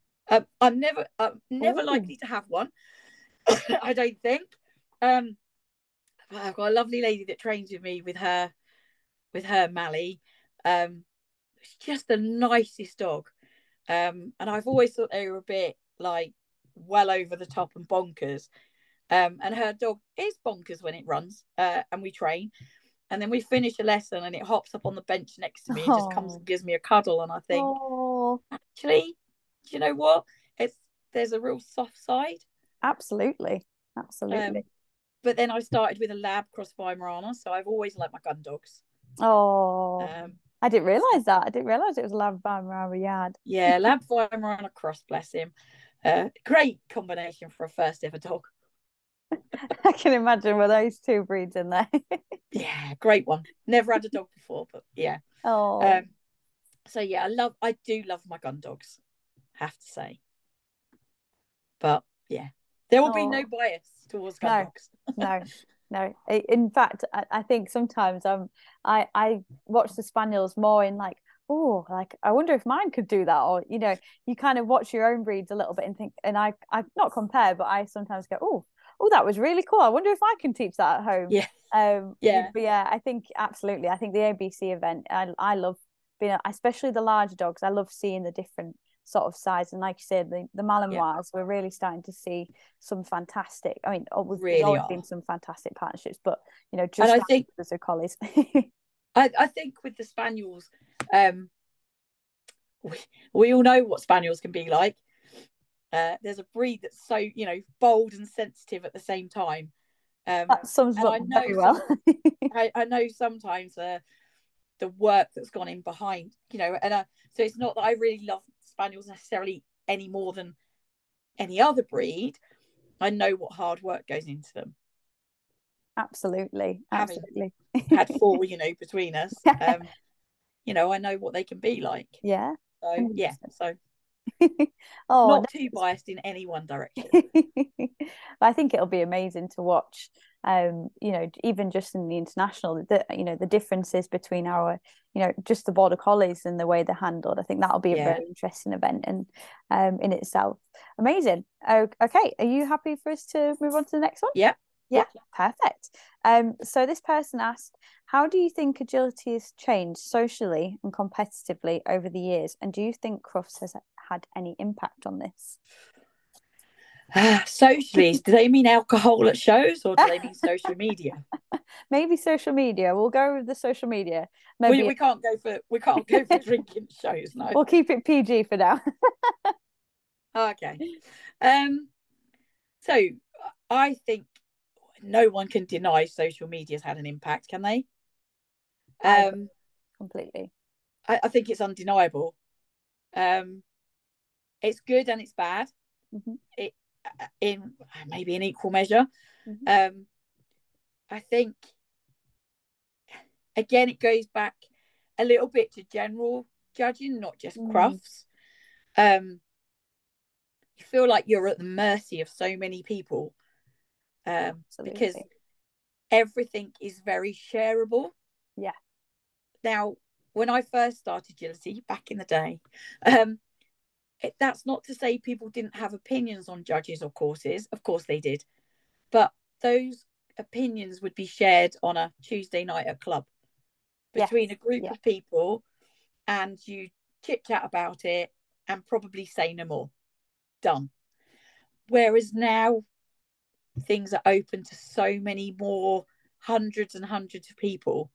I'm never Ooh. likely to have one. I don't think. um but I've got a lovely lady that trains with me with her Mally. It's just the nicest dog. And I've always thought they were a bit like well over the top and bonkers. And her dog is bonkers when it runs, and we train. And then we finish a lesson and it hops up on the bench next to me and just comes Oh, and gives me a cuddle. And I think, oh, actually, do you know what? It's There's a real soft side. absolutely. Absolutely. Um, but then I started with a lab cross Weimaraner, so I've always liked my gun dogs. Oh, Um, I didn't so realize that. I didn't realize it was Lab Bam Yard. yeah, lab Weimaraner cross, bless him. Great combination for a first ever dog. I can imagine with those two breeds in there. Yeah, great one. Never had a dog before, but yeah. Oh, Um, so yeah, I do love my gun dogs, have to say. But yeah, there will be no oh, bias towards gun no, dogs. no, no. In fact, I think sometimes I watch the spaniels more in like, oh, like I wonder if mine could do that, or you kind of watch your own breeds a little bit and think, and I not compare, but I sometimes go, oh, that was really cool. I wonder if I can teach that at home. Yeah, yeah, But yeah, I think absolutely. I think the ABC event, I love being, especially the larger dogs. I love seeing the different sort of size. And like you said, the yeah, Malinois, we're really starting to see some fantastic. I mean, there's really always been are. some fantastic partnerships, but And just as a collies. I think with the spaniels, um, we, we all know what spaniels can be like. There's a breed that's so, you know, bold and sensitive at the same time. That sums And up very well. I know sometimes the work that's gone in behind, you know, and so it's not that I really love spaniels necessarily any more than any other breed. I know what hard work goes into them. Absolutely, Having absolutely. had four, you know, between us, you know, I know what they can be like. Yeah, So yeah, 100%. so Oh no. not too biased in any one direction. I think it'll be amazing to watch. Even just in the international, the differences between our, just the border collies and the way they're handled. I think that'll be a Yeah, very interesting event and in itself. Amazing. Okay, are you happy for us to move on to the next one? yeah, Yeah, perfect. So this person asked, how do you think agility has changed socially and competitively over the years? And do you think Crufts has had any impact on this? Socially, do they mean alcohol at shows or do they mean social media? Maybe social media. We'll go with the social media. We, Maybe we can't go for we can't go for drinking shows, no. we'll keep it PG for now. Okay. Um. So I think no one can deny social media's had an impact, can they? I agree Um. completely. I think it's undeniable. Um. It's good and it's bad. Hmm. It in maybe in equal measure. Hmm. Um. I think again it goes back a little bit to general judging, not just Mm, Crufts. Um. You feel like you're at the mercy of so many people, because absolutely. everything is very shareable. Yeah. Now, when I first started agility back in the day, that's not to say people didn't have opinions on judges or courses. Of course they did. But those opinions would be shared on a Tuesday night at club between a group of people, and you chit chat about it and probably say no more. Done. Whereas now things are open to so many more, hundreds and hundreds of people.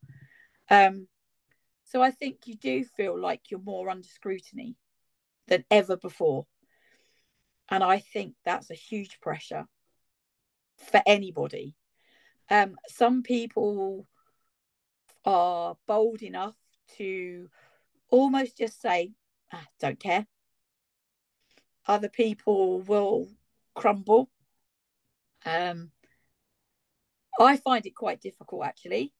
So I think you do feel like you're more under scrutiny than ever before. And I think that's a huge pressure for anybody. Some people are bold enough to almost just say, don't care. Other people will crumble. I find it quite difficult, actually.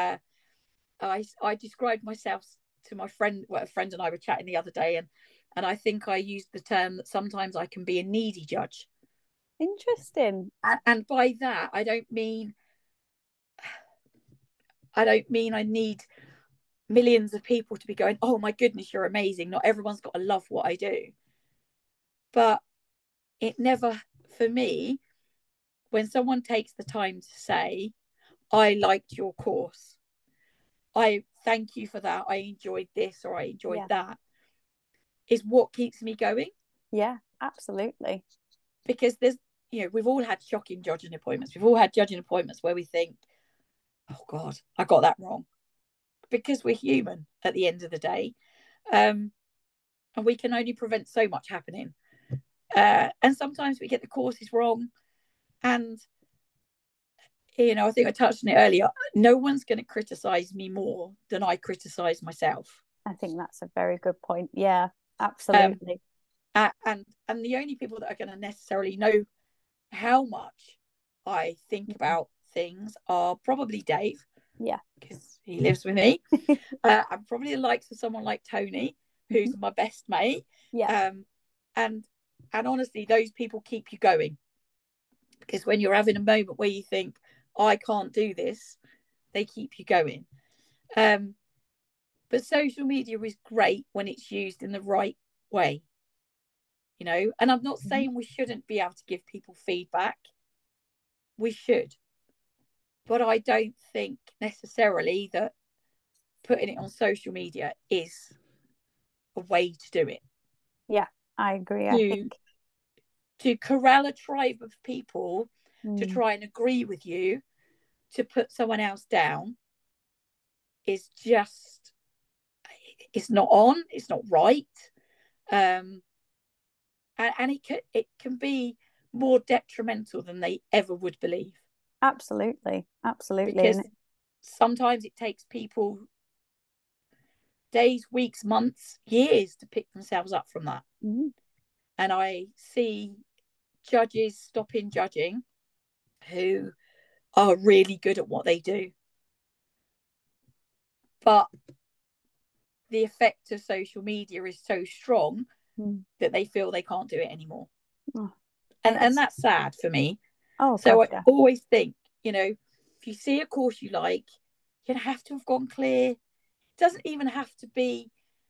I described myself to my friend, a friend and I were chatting the other day, and I think I used the term that sometimes I can be a needy judge. Interesting. And by that, I don't mean I need millions of people to be going, oh my goodness, you're amazing. Not everyone's got to love what I do. But it never, for me, when someone takes the time to say, I liked your course, I thank you for that, I enjoyed this or I enjoyed that, is what keeps me going. Yeah, absolutely. Because there's, we've all had shocking judging appointments. We've all had judging appointments where we think, oh God, I got that wrong. Because we're human at the end of the day. And we can only prevent so much happening. And sometimes we get the courses wrong. And, I think I touched on it earlier. No one's going to criticize me more than I criticize myself. I think that's a very good point. Yeah, absolutely. And the only people that are going to necessarily know how much I think about things are probably Dave. Yeah. Because he lives with me. And probably the likes of someone like Tony, who's my best mate. Yeah. And honestly, those people keep you going. Because when you're having a moment where you think, I can't do this, they keep you going. But social media is great when it's used in the right way. And I'm not saying we shouldn't be able to give people feedback. We should. But I don't think necessarily that putting it on social media is a way to do it. Yeah, I agree. I think to corral a tribe of people to try and agree with you to put someone else down is just, it's not on, it's not right. And it can be more detrimental than they ever would believe. Absolutely. Because sometimes it takes people days, weeks, months, years to pick themselves up from that. And I see judges stopping judging who are really good at what they do. But the effect of social media is so strong that they feel they can't do it anymore. And that's sad for me. So I always think, if you see a course you like, you have to have gone clear. It doesn't even have to be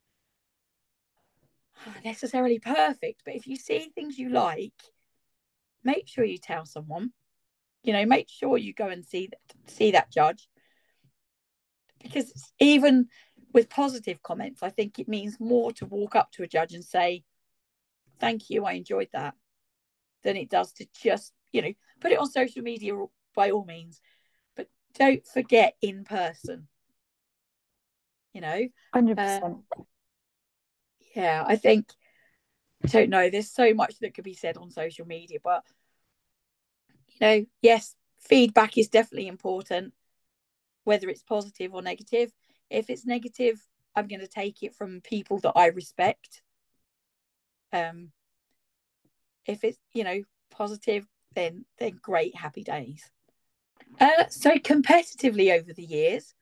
necessarily perfect, but if you see things you like, make sure you tell someone. Make sure you go and see that judge, because even with positive comments, I think it means more to walk up to a judge and say, thank you, I enjoyed that, than it does to just, put it on social media by all means, but don't forget in person. 100%. Yeah, I think, I don't know, there's so much that could be said on social media, but yes, feedback is definitely important, whether it's positive or negative. If it's negative, I'm going to take it from people that I respect. If it's, positive, then great, happy days. So competitively over the years,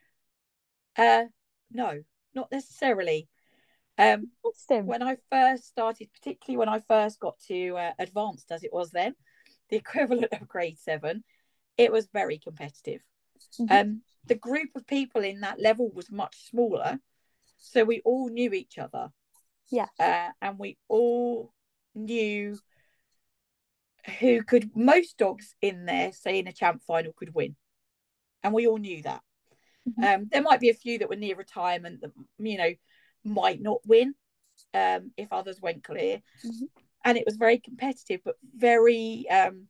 no, not necessarily. When I first started, particularly when I first got to advanced, as it was then, the equivalent of grade 7, it was very competitive. The group of people in that level was much smaller, So we all knew each other. Yeah. And we all knew who could, most dogs in there, say in a champ final, could win. And we all knew that. There might be a few that were near retirement that, you know, might not win if others went clear. And it was very competitive, but very,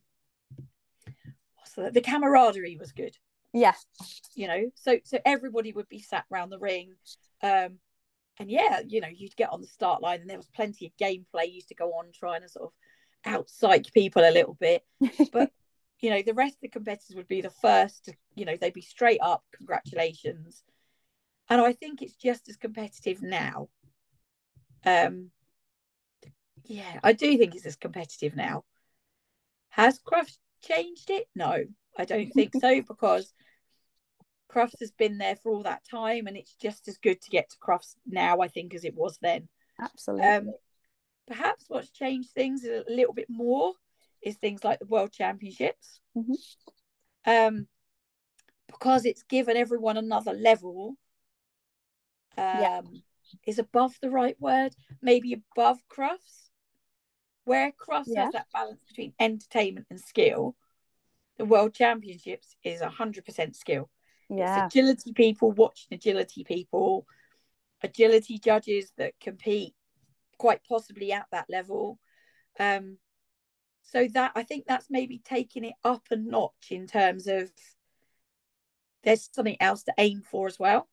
the camaraderie was good. Yeah. You know, so everybody would be sat around the ring. And yeah, you know, you'd get on the start line and there was plenty of gameplay used to go on trying to sort of out-psych people a little bit. But, you know, the rest of the competitors would be the first to, you know, they'd be straight up, congratulations. And I think it's just as competitive now. Yeah, I do think it's as competitive now. Has Crufts changed it? No, I don't think so, because Crufts has been there for all that time, and it's just as good to get to Crufts now, I think, as it was then. Absolutely. Perhaps what's changed things a little bit more is things like the World Championships. Because it's given everyone another level. Is above the right word? Maybe above Crufts. Where Crufts has that balance between entertainment and skill, the World Championships is 100% skill. It's agility people watching agility people, agility judges that compete quite possibly at that level. So that, I think that's maybe taking it up a notch in terms of there's something else to aim for as well.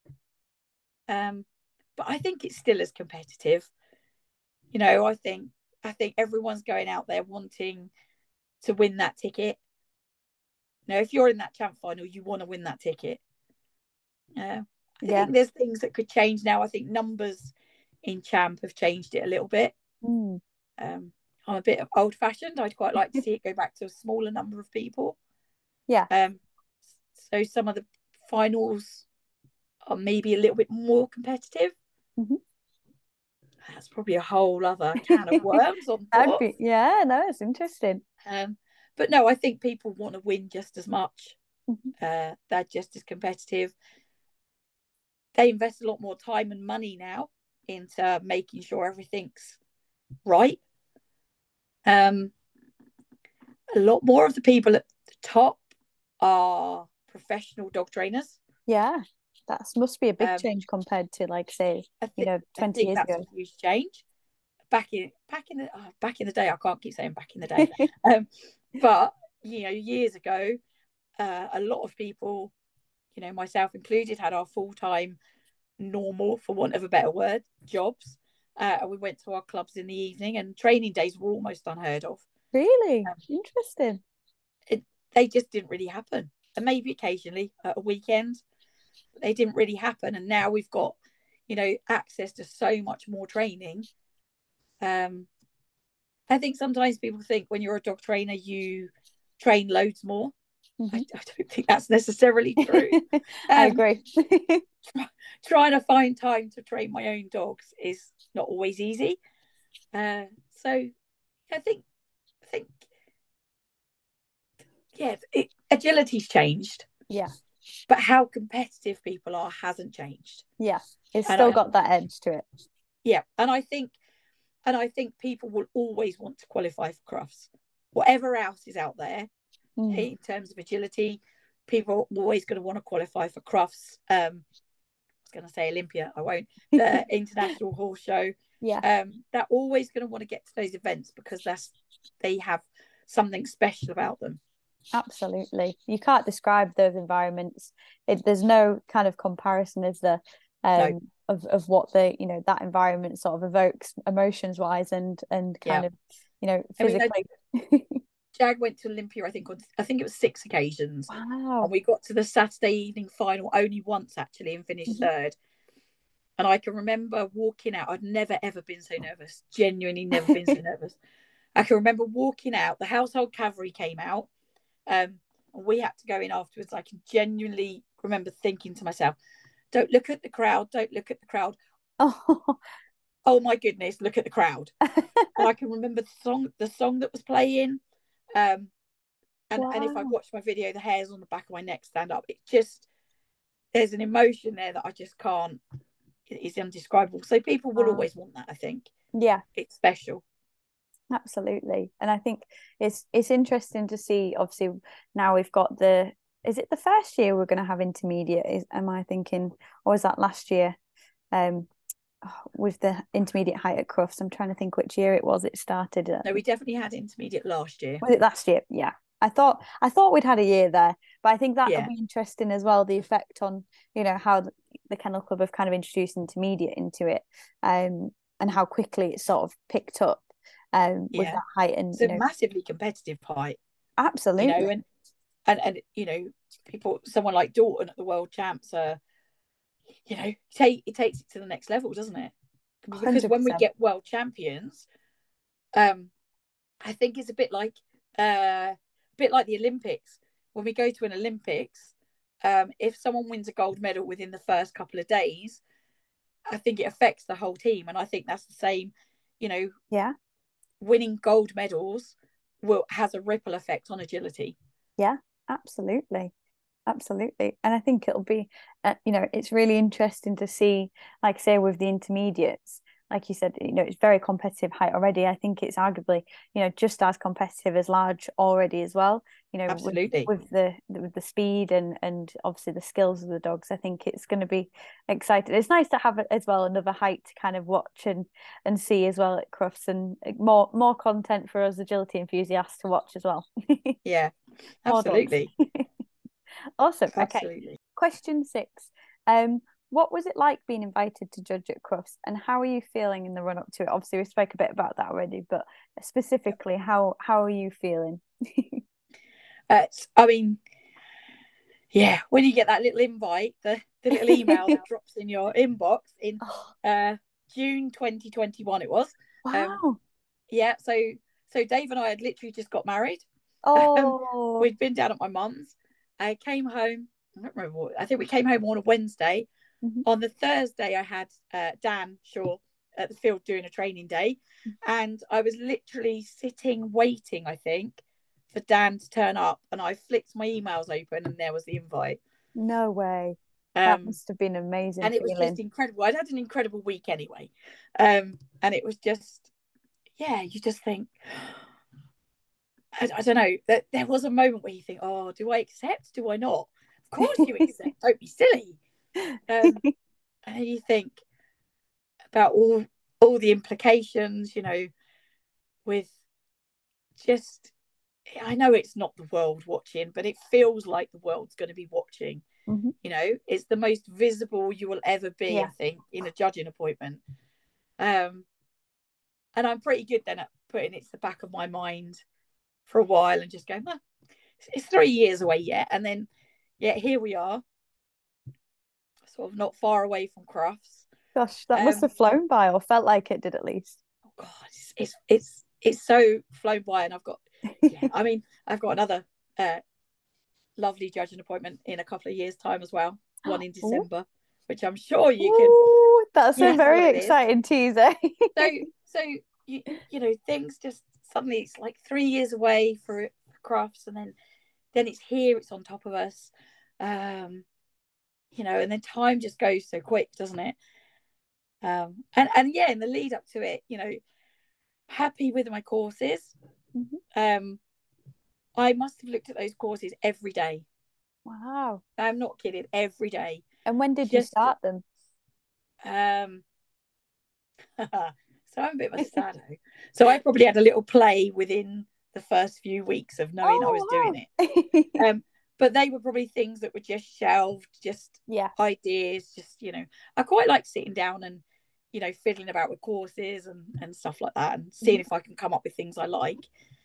But I think it's still as competitive. You know, I think everyone's going out there wanting to win that ticket. You know, if you're in that champ final, you want to win that ticket. I think there's things that could change now. I think numbers in champ have changed it a little bit. I'm a bit old fashioned. I'd quite like to see it go back to a smaller number of people. So some of the finals are maybe a little bit more competitive. That's probably a whole other can of worms on top. No, it's interesting. But no, I think people want to win just as much. They're just as competitive. They invest a lot more time and money now into making sure everything's right. A lot more of the people at the top are professional dog trainers. That must be a big change compared to, like, say, 20 years ago. A huge change. Back in the day, I can't keep saying back in the day. But you know, years ago, a lot of people, you know, myself included, had our full-time, normal, for want of a better word, jobs. And we went to our clubs in the evening, and training days were almost unheard of. Really? Interesting. They just didn't really happen. And maybe occasionally at a weekend, they didn't really happen. And now we've got, you know, access to so much more training. I think sometimes people think when you're a dog trainer, you train loads more. I don't think that's necessarily true. I agree. Trying to find time to train my own dogs is not always easy. So I think agility's changed. But how competitive people are hasn't changed. It's still got that edge to it. And I think people will always want to qualify for Crufts. Whatever else is out there in terms of agility, people are always going to want to qualify for Crufts. I was going to say Olympia, I won't. The International Horse Show. They're always going to want to get to those events because they have something special about them. Absolutely. You can't describe those environments. There's no kind of comparison, is there? No. Of what the, you know, that environment sort of evokes emotions wise and kind of, you know, physically. Jag went to Olympia, I think it was 6 occasions. Wow. And we got to the Saturday evening final only once actually and finished third. And I can remember walking out. I'd never ever been so nervous. Genuinely never been so nervous. I can remember walking out. The household cavalry came out. And we had to go in afterwards. I can genuinely remember thinking to myself, don't look at the crowd. Don't look at the crowd. Oh my goodness, look at the crowd. And I can remember the song that was playing. And if I watch my video, the hairs on the back of my neck stand up. It just, there's an emotion there that I just can't is indescribable. So people will Wow. always want that, I think. Yeah, It's special. absolutely. And I think it's interesting to see, obviously, now we've got the, is it the first year we're going to have intermediate? Am I thinking, or was that last year? Um, with the intermediate height at Crufts. I'm trying to think which year it was it started. No, we definitely had intermediate last year. Was it last year? Yeah. I thought we'd had a year there, but I think that would Yeah. be interesting as well, the effect on, how the Kennel Club have kind of introduced intermediate into it, and how quickly it sort of picked up with Yeah. that height and, It's a massively competitive height, absolutely. and people, someone like Dalton at the world champs it takes it to the next level, doesn't it? Because when we 100%. get world champions, I think it's a bit like the Olympics. When we go to an Olympics, if someone wins a gold medal within the first couple of days, I think it affects the whole team, and I think that's the same. Yeah. Winning gold medals has a ripple effect on agility. Yeah, absolutely. Absolutely. And I think it'll be, it's really interesting to see, like, say, with the intermediates, like you said, it's very competitive height already. I think it's arguably, just as competitive as large already as well, with, Absolutely. with the speed and obviously the skills of the dogs. I think it's going to be exciting. It's nice to have as well another height to kind of watch and see as well at Crufts, and more content for us agility enthusiasts to watch as well. Yeah, More dogs. absolutely. Awesome. Okay. Absolutely. Question 6. What was it like being invited to judge at Crufts, and how are you feeling in the run up to it? Obviously, we spoke a bit about that already, but specifically, how are you feeling? I mean, yeah, when you get that little invite, the little email that drops in your inbox in Oh, June 2021, it was. Um, wow. yeah, so Dave and I had literally just got married. Oh. We'd been down at my mum's. I came home. I don't remember I think we came home on a Wednesday. Mhm. On the Thursday, I had Dan Shaw at the field doing a training day, and I was literally sitting waiting, I think, for Dan to turn up, and I flicked my emails open, and there was the invite. No way. That Um, must have been an amazing and it was just feeling. incredible. I'd had an incredible week anyway, and it was just, yeah, you just think, I don't know, that there was a moment where you think, oh, do I accept? Do I not? Of course you accept. Don't be silly. And then you think about all the implications, with just, I know it's not the world watching, but it feels like the world's going to be watching. Mhm. It's the most visible you will ever be, I Yeah. think, in a judging appointment. And I'm pretty good then at putting it to the back of my mind for a while and just going, well, it's 3 years away yet. And then, yeah, here we are, sort of not far away from Crufts. Gosh, that must Um, have flown by, or felt like it did at least. oh God, it's so flown by, and I mean, I've got another lovely judging appointment in a couple of years' time as well, one in Ooh. December, which I'm sure you can Ooh, that's a guess what very it is. exciting teaser. So, so things just suddenly, it's like 3 years away for Crufts, and then it's here, it's on top of us, and then time just goes so quick, doesn't it? And yeah, in the lead up to it, happy with my courses. Mhm. Um, I must have looked at those courses every day. Wow. I'm not kidding, every day. And when did you Just start them? um, so I'm a bit of a sado. So I probably had a little play within the first few weeks of knowing I was doing Oh, it. wow. But they were probably things that were just shelved, just Yeah. ideas, just I quite like sitting down and fiddling about with courses and stuff like that, and seeing Mhm. if I can come up with things I like.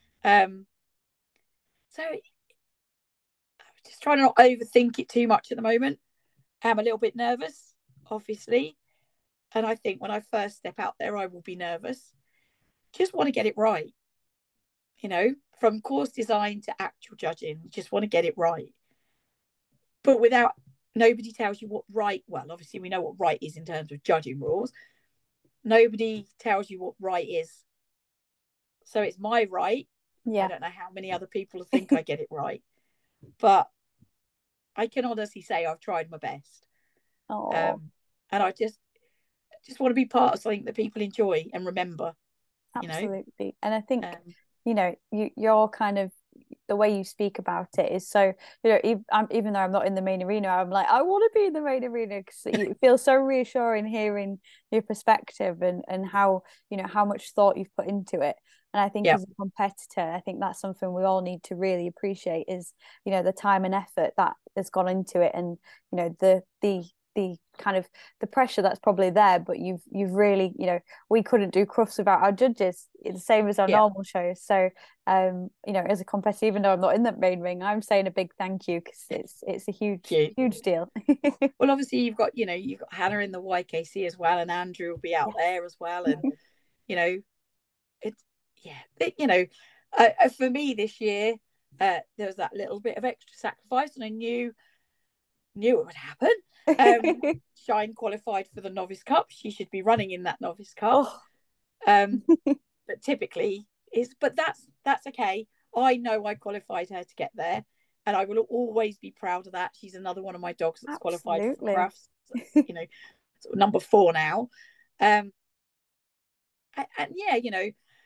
So I'm just trying to not overthink it too much at the moment. I'm a little bit nervous, obviously, and I think when I first step out there, I will be nervous. Just want to get it right, from course design to actual judging. Just want to get it right, but without, nobody tells you what right. Well, obviously we know what right is in terms of judging rules. Nobody tells you what right is. So it's my right. I Yeah. don't know how many other people think I get it right, but I can honestly say I've tried my best. Oh, Um, and I just, just want to be part of something that people enjoy and remember. Absolutely. And I think, Um, you're kind of, the way you speak about it is so, even though I'm not in the main arena, I'm like, I want to be in the main arena, because it feels so reassuring hearing your perspective, and how, how much thought you've put into it. And I think yeah, as a competitor, I think that's something we all need to really appreciate is, the time and effort that has gone into it, and, the kind of the pressure that's probably there, but you've really, we couldn't do Crufts without our judges. It's the same as our yeah, normal shows. So as a competitor, even though I'm not in the main ring, I'm saying a big thank you, because it's a cute. huge deal. Well, obviously you've got Hannah in the YKC as well, and Andrew will be out there as well, and you know it's for me this year, there was that little bit of extra sacrifice, and I knew it would happen. Shine qualified for the Novice Cup. She should be running in that Novice Cup. Oh. But typically but that's okay. I know I qualified her to get there, and I will always be proud of that. She's another one of my dogs that's qualified for Absolutely. Crufts. Sort of number 4 now. And yeah,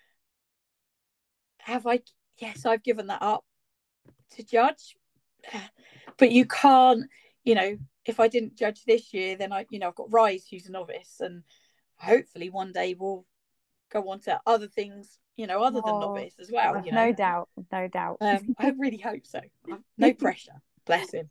have I? Yes, I've given that up to judge, but you can't. If I didn't judge this year, then I've got Rise, who's a novice, and hopefully one day we'll go on to other things, other than Oh, novice as well. no doubt, no doubt. I really hope so. No pressure, bless him.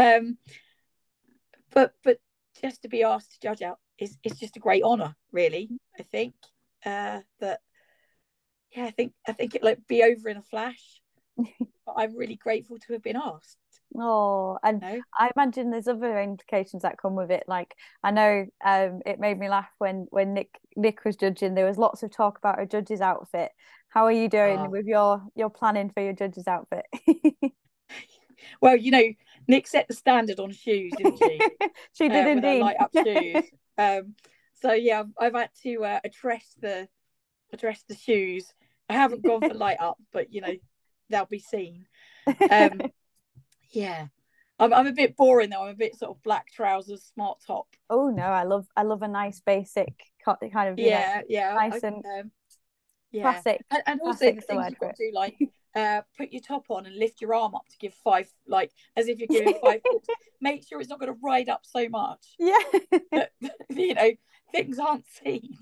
But just to be asked to judge out is just a great honour, really. I think that I think it like be over in a flash. But I'm really grateful to have been asked. Oh, and I imagine there's other implications that come with it. Like, I know it made me laugh when Nick was judging. There was lots of talk about a judge's outfit. How are you doing with your planning for your judge's outfit? Well, Nick set the standard on shoes, didn't she? She did with her indeed. light up shoes. So yeah, I've had to address the shoes. I haven't gone for light up, but they'll be seen. Yeah, I'm a bit boring though. I'm a bit sort of black trousers, smart top. Oh no, I love a nice basic kind of nice and classic. And also Classic the is the things word you've for got it. to do, like put your top on and lift your arm up to give 5, like as if you're giving 5 kicks. Make sure it's not going to ride up so much. Yeah. That, things aren't seen.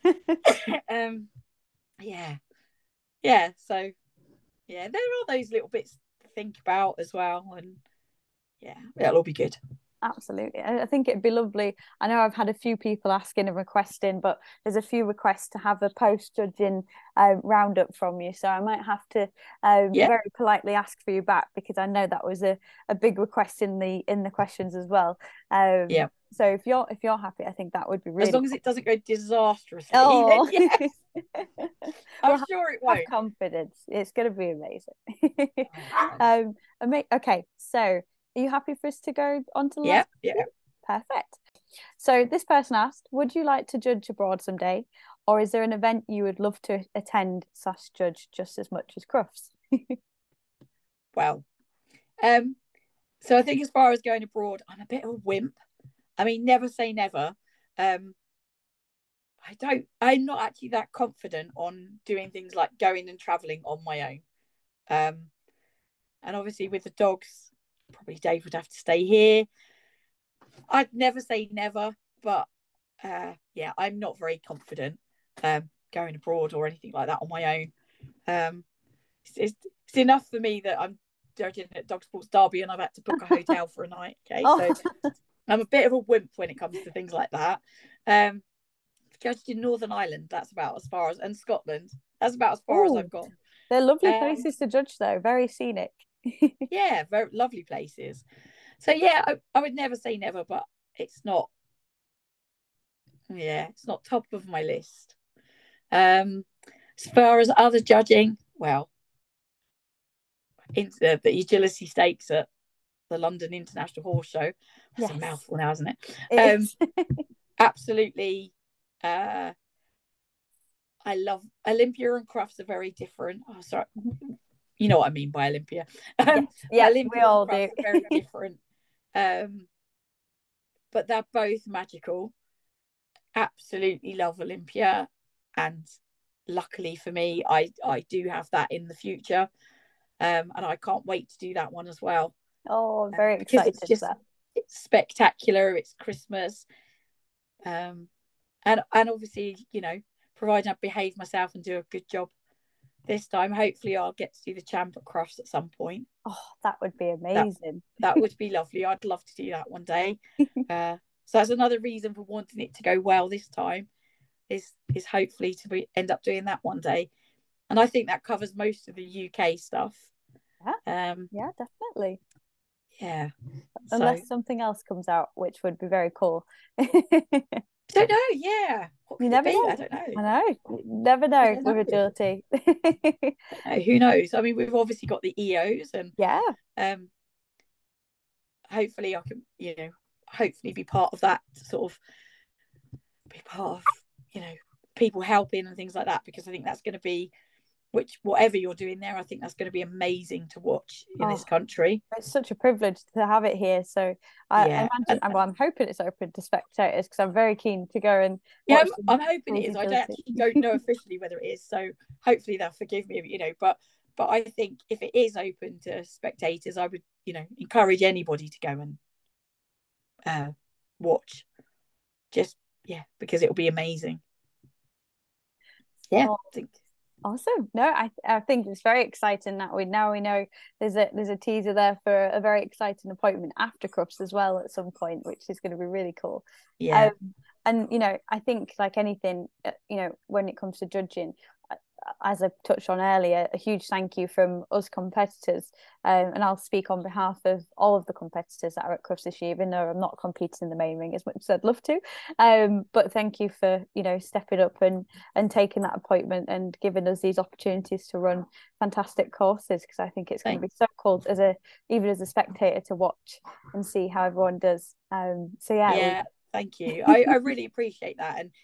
So there are those little bits to think about as well, and it'll all be good. Absolutely. I think it'd be lovely. I know I've had a few people asking and requesting, but there's a few requests to have a post judging roundup from you. So I might have to very politely ask for you back, because I know that was a big request in the questions as well. So if you're happy, I think that would be really as long as it doesn't go disastrously. Oh. Yes. I'm sure it won't. Have confidence. It's going to be amazing. Okay, so are you happy for us to go on to the last? Yeah. Perfect. So this person asked, would you like to judge abroad someday, or is there an event you would love to attend / judge just as much as Crufts? Well, so I think as far as going abroad, I'm a bit of a wimp. I mean, never say never. I'm not actually that confident on doing things like going and traveling on my own. And obviously with the dogs, probably Dave would have to stay here. I'd never say never, but I'm not very confident going abroad or anything like that on my own. It's enough for me that I'm judging at Dog Sports Derby and I've had to book a hotel for a night. Okay, so I'm a bit of a wimp when it comes to things like that. Judged in Northern Ireland, that's about as far as, and Scotland, that's about as far as I've gone. They're lovely places to judge, though. Very scenic. Yeah, very lovely places. So I would never say never, but it's not top of my list. As far as other judging, well, in the agility stakes at the London International Horse Show, that's a mouthful now, isn't it? Absolutely. I love Olympia and Crufts are very different. Oh, sorry. You know what I mean by Olympia. Olympia we all do. Are very different. But they're both magical. absolutely love Olympia, and luckily for me, I do have that in the future, and I can't wait to do that one as well. Oh, I'm very Because excited for that. it's spectacular. It's Christmas, and obviously, providing I behave myself and do a good job this time, hopefully I'll get to do the Champ at Crufts at some point. Oh, that would be That amazing. that would be lovely. I'd love to do that one day. So that's another reason for wanting it to go well this time. Is hopefully end up doing that one day, and I think that covers most of the UK stuff. Yeah, definitely. Yeah. Unless something else comes out, which would be very cool. I don't know. Yeah. What You could it never be? know. I don't know. I know. You never know with agility. Who knows? I mean, we've obviously got the EOs, and yeah. Hopefully I can, hopefully be part of that, sort of be part of, people helping and things like that, because I think that's going to be, whatever you're doing there, I think that's going to be amazing to watch in this country. It's such a privilege to have it here. So I imagine, I'm hoping it's open to spectators, because I'm very keen to go and watch. I'm hoping it is. I don't know officially whether it is, so hopefully they'll forgive me, but I think if it is open to spectators, I would, encourage anybody to go and watch. Just because it'll be amazing. Yeah, I think. Awesome. No, I think it's very exciting that we know there's a teaser there for a very exciting appointment after Crufts as well at some point, which is going to be really cool. Yeah. And I think, like anything, when it comes to judging, as I touched on earlier, a huge thank you from us competitors, and I'll speak on behalf of all of the competitors that are at Crufts this year, even though I'm not competing in the main ring as much as I'd love to. But thank you for stepping up and taking that appointment and giving us these opportunities to run fantastic courses, because I think it's going to be so cool even as a spectator to watch and see how everyone does. Thank you. I really appreciate that, and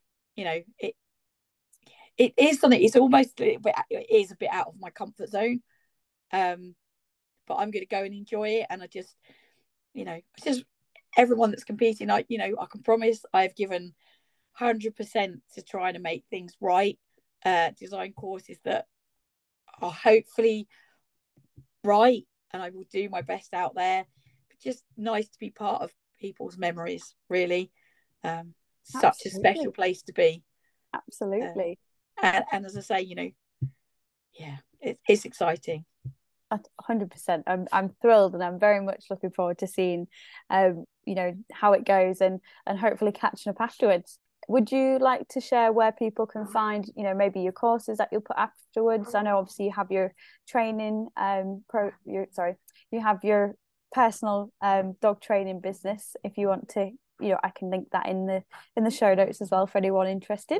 it is something. It's almost it is a bit out of my comfort zone, but I'm going to go and enjoy it. And I just everyone that's competing, I can promise I've given 100% to trying to make things right, design courses that are hopefully right, and I will do my best out there. But just nice to be part of people's memories, really. Such a special place to be. Absolutely. And as I say, it's exciting. 100%. I'm thrilled, and I'm very much looking forward to seeing how it goes, and hopefully catching up afterwards. Would you like to share where people can find maybe your courses that you'll put afterwards? I know obviously you have your training you have your personal dog training business. If you want to, I can link that in the show notes as well for anyone interested.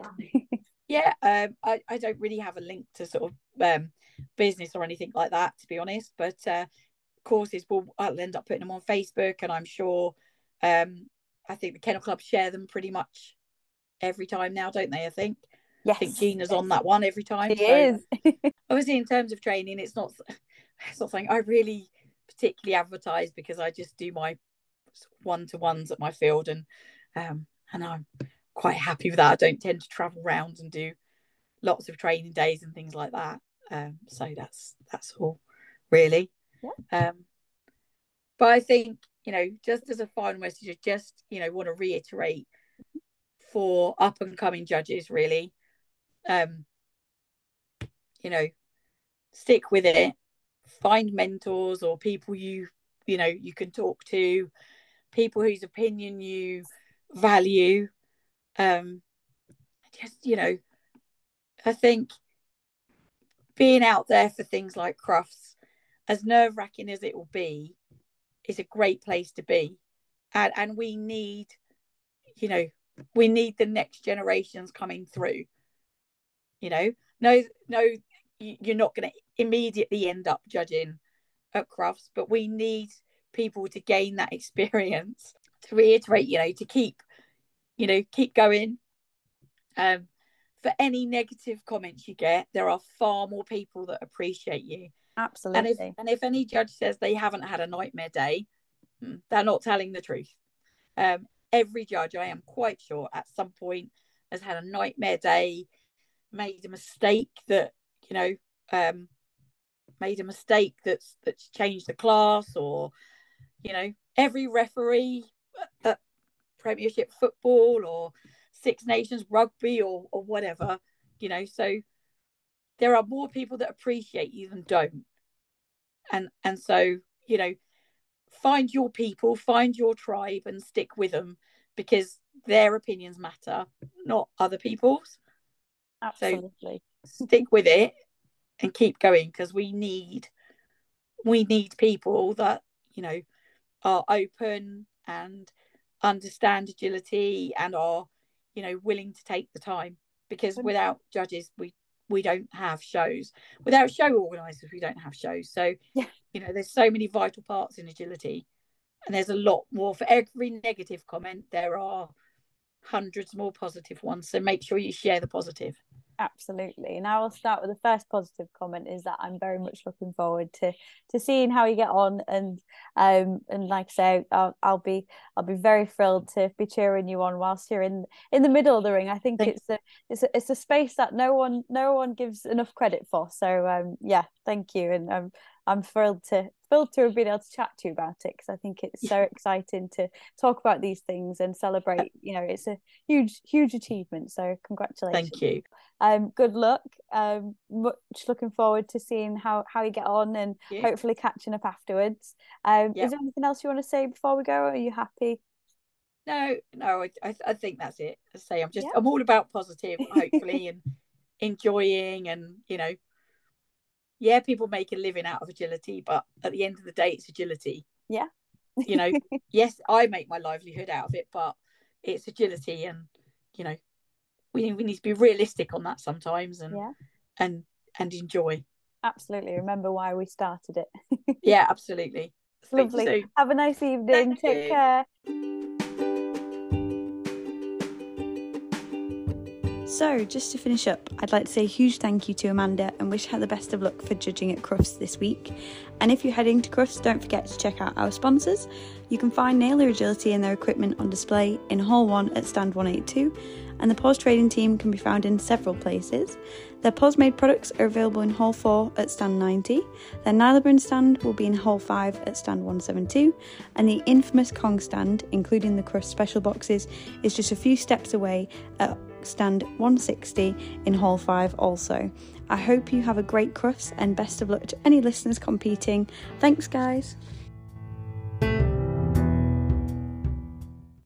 I don't really have a link to sort of business or anything like that, to be honest, but courses I'll end up putting them on Facebook, and I'm sure I think the Kennel Club share them pretty much every time now, don't they? I think Gina's on that one every time. She is. Obviously, in terms of training, it's not something I really particularly advertise, because I just do my one-to-ones at my field, and I'm quite happy with that. I don't tend to travel around and do lots of training days and things like that. So that's all, really. But I think, just as a final message, I just, want to reiterate for up and coming judges, really, stick with it, find mentors or people you can talk to, people whose opinion you value. I think being out there for things like Crufts, as nerve-wracking as it will be, is a great place to be, and we need the next generations coming through. No, you're not going to immediately end up judging at Crufts, but we need people to gain that experience. To reiterate, to keep going. For any negative comments you get, there are far more people that appreciate you. Absolutely. And if any judge says they haven't had a nightmare day, they're not telling the truth. every judge, I am quite sure, at some point has had a nightmare day, made a mistake that, you know, made a mistake that's changed the class, or, you know, every referee at Premiership football or Six Nations rugby or whatever, you know, so there are more people that appreciate you than don't. And so, you know, find your people, find your tribe and stick with them, because their opinions matter, not other people's. Absolutely. So stick with it and keep going, because we need people that, you know, are open and understand agility and are, you know, willing to take the time, because without judges we don't have shows. Without show organisers we don't have shows. So yeah, you know, there's so many vital parts in agility, and there's a lot more. For every negative comment there are hundreds more positive ones, so make sure you share the positive. absolutely. And I will start with the first positive comment, is that I'm very much looking forward to seeing how you get on, and like I say, I'll be very thrilled to be cheering you on whilst you're in the middle of the ring. I think it's a space that no one gives enough credit for. So yeah, thank you, and I'm thrilled to have been able to chat to you about it, because I think it's so exciting to talk about these things and celebrate. You know, it's a huge achievement. So congratulations. Thank you. Good luck. Much looking forward to seeing how you get on, and hopefully catching up afterwards. Is there anything else you want to say before we go? Or are you happy? No, I think that's it. I say I'm all about positive, hopefully, and enjoying, and, you know, yeah, people make a living out of agility, but at the end of the day, it's agility. Yeah. You know, yes, I make my livelihood out of it, but it's agility, and, you know, we need to be realistic on that sometimes, and enjoy. Absolutely. Remember why we started it. Yeah, absolutely. Lovely. Have a nice evening. Take care. So, just to finish up, I'd like to say a huge thank you to Amanda and wish her the best of luck for judging at Crufts this week. And if you're heading to Crufts, don't forget to check out our sponsors. You can find Naylor Agility and their equipment on display in Hall 1 at stand 182, and the Paws Trading team can be found in several places. Their Paws Made products are available in Hall 4 at stand 90, their Nylaburn stand will be in Hall 5 at stand 172, and the infamous Kong stand, including the Crufts special boxes, is just a few steps away at stand 160 in Hall 5 also. I hope you have a great Crufts, and best of luck to any listeners competing. Thanks guys.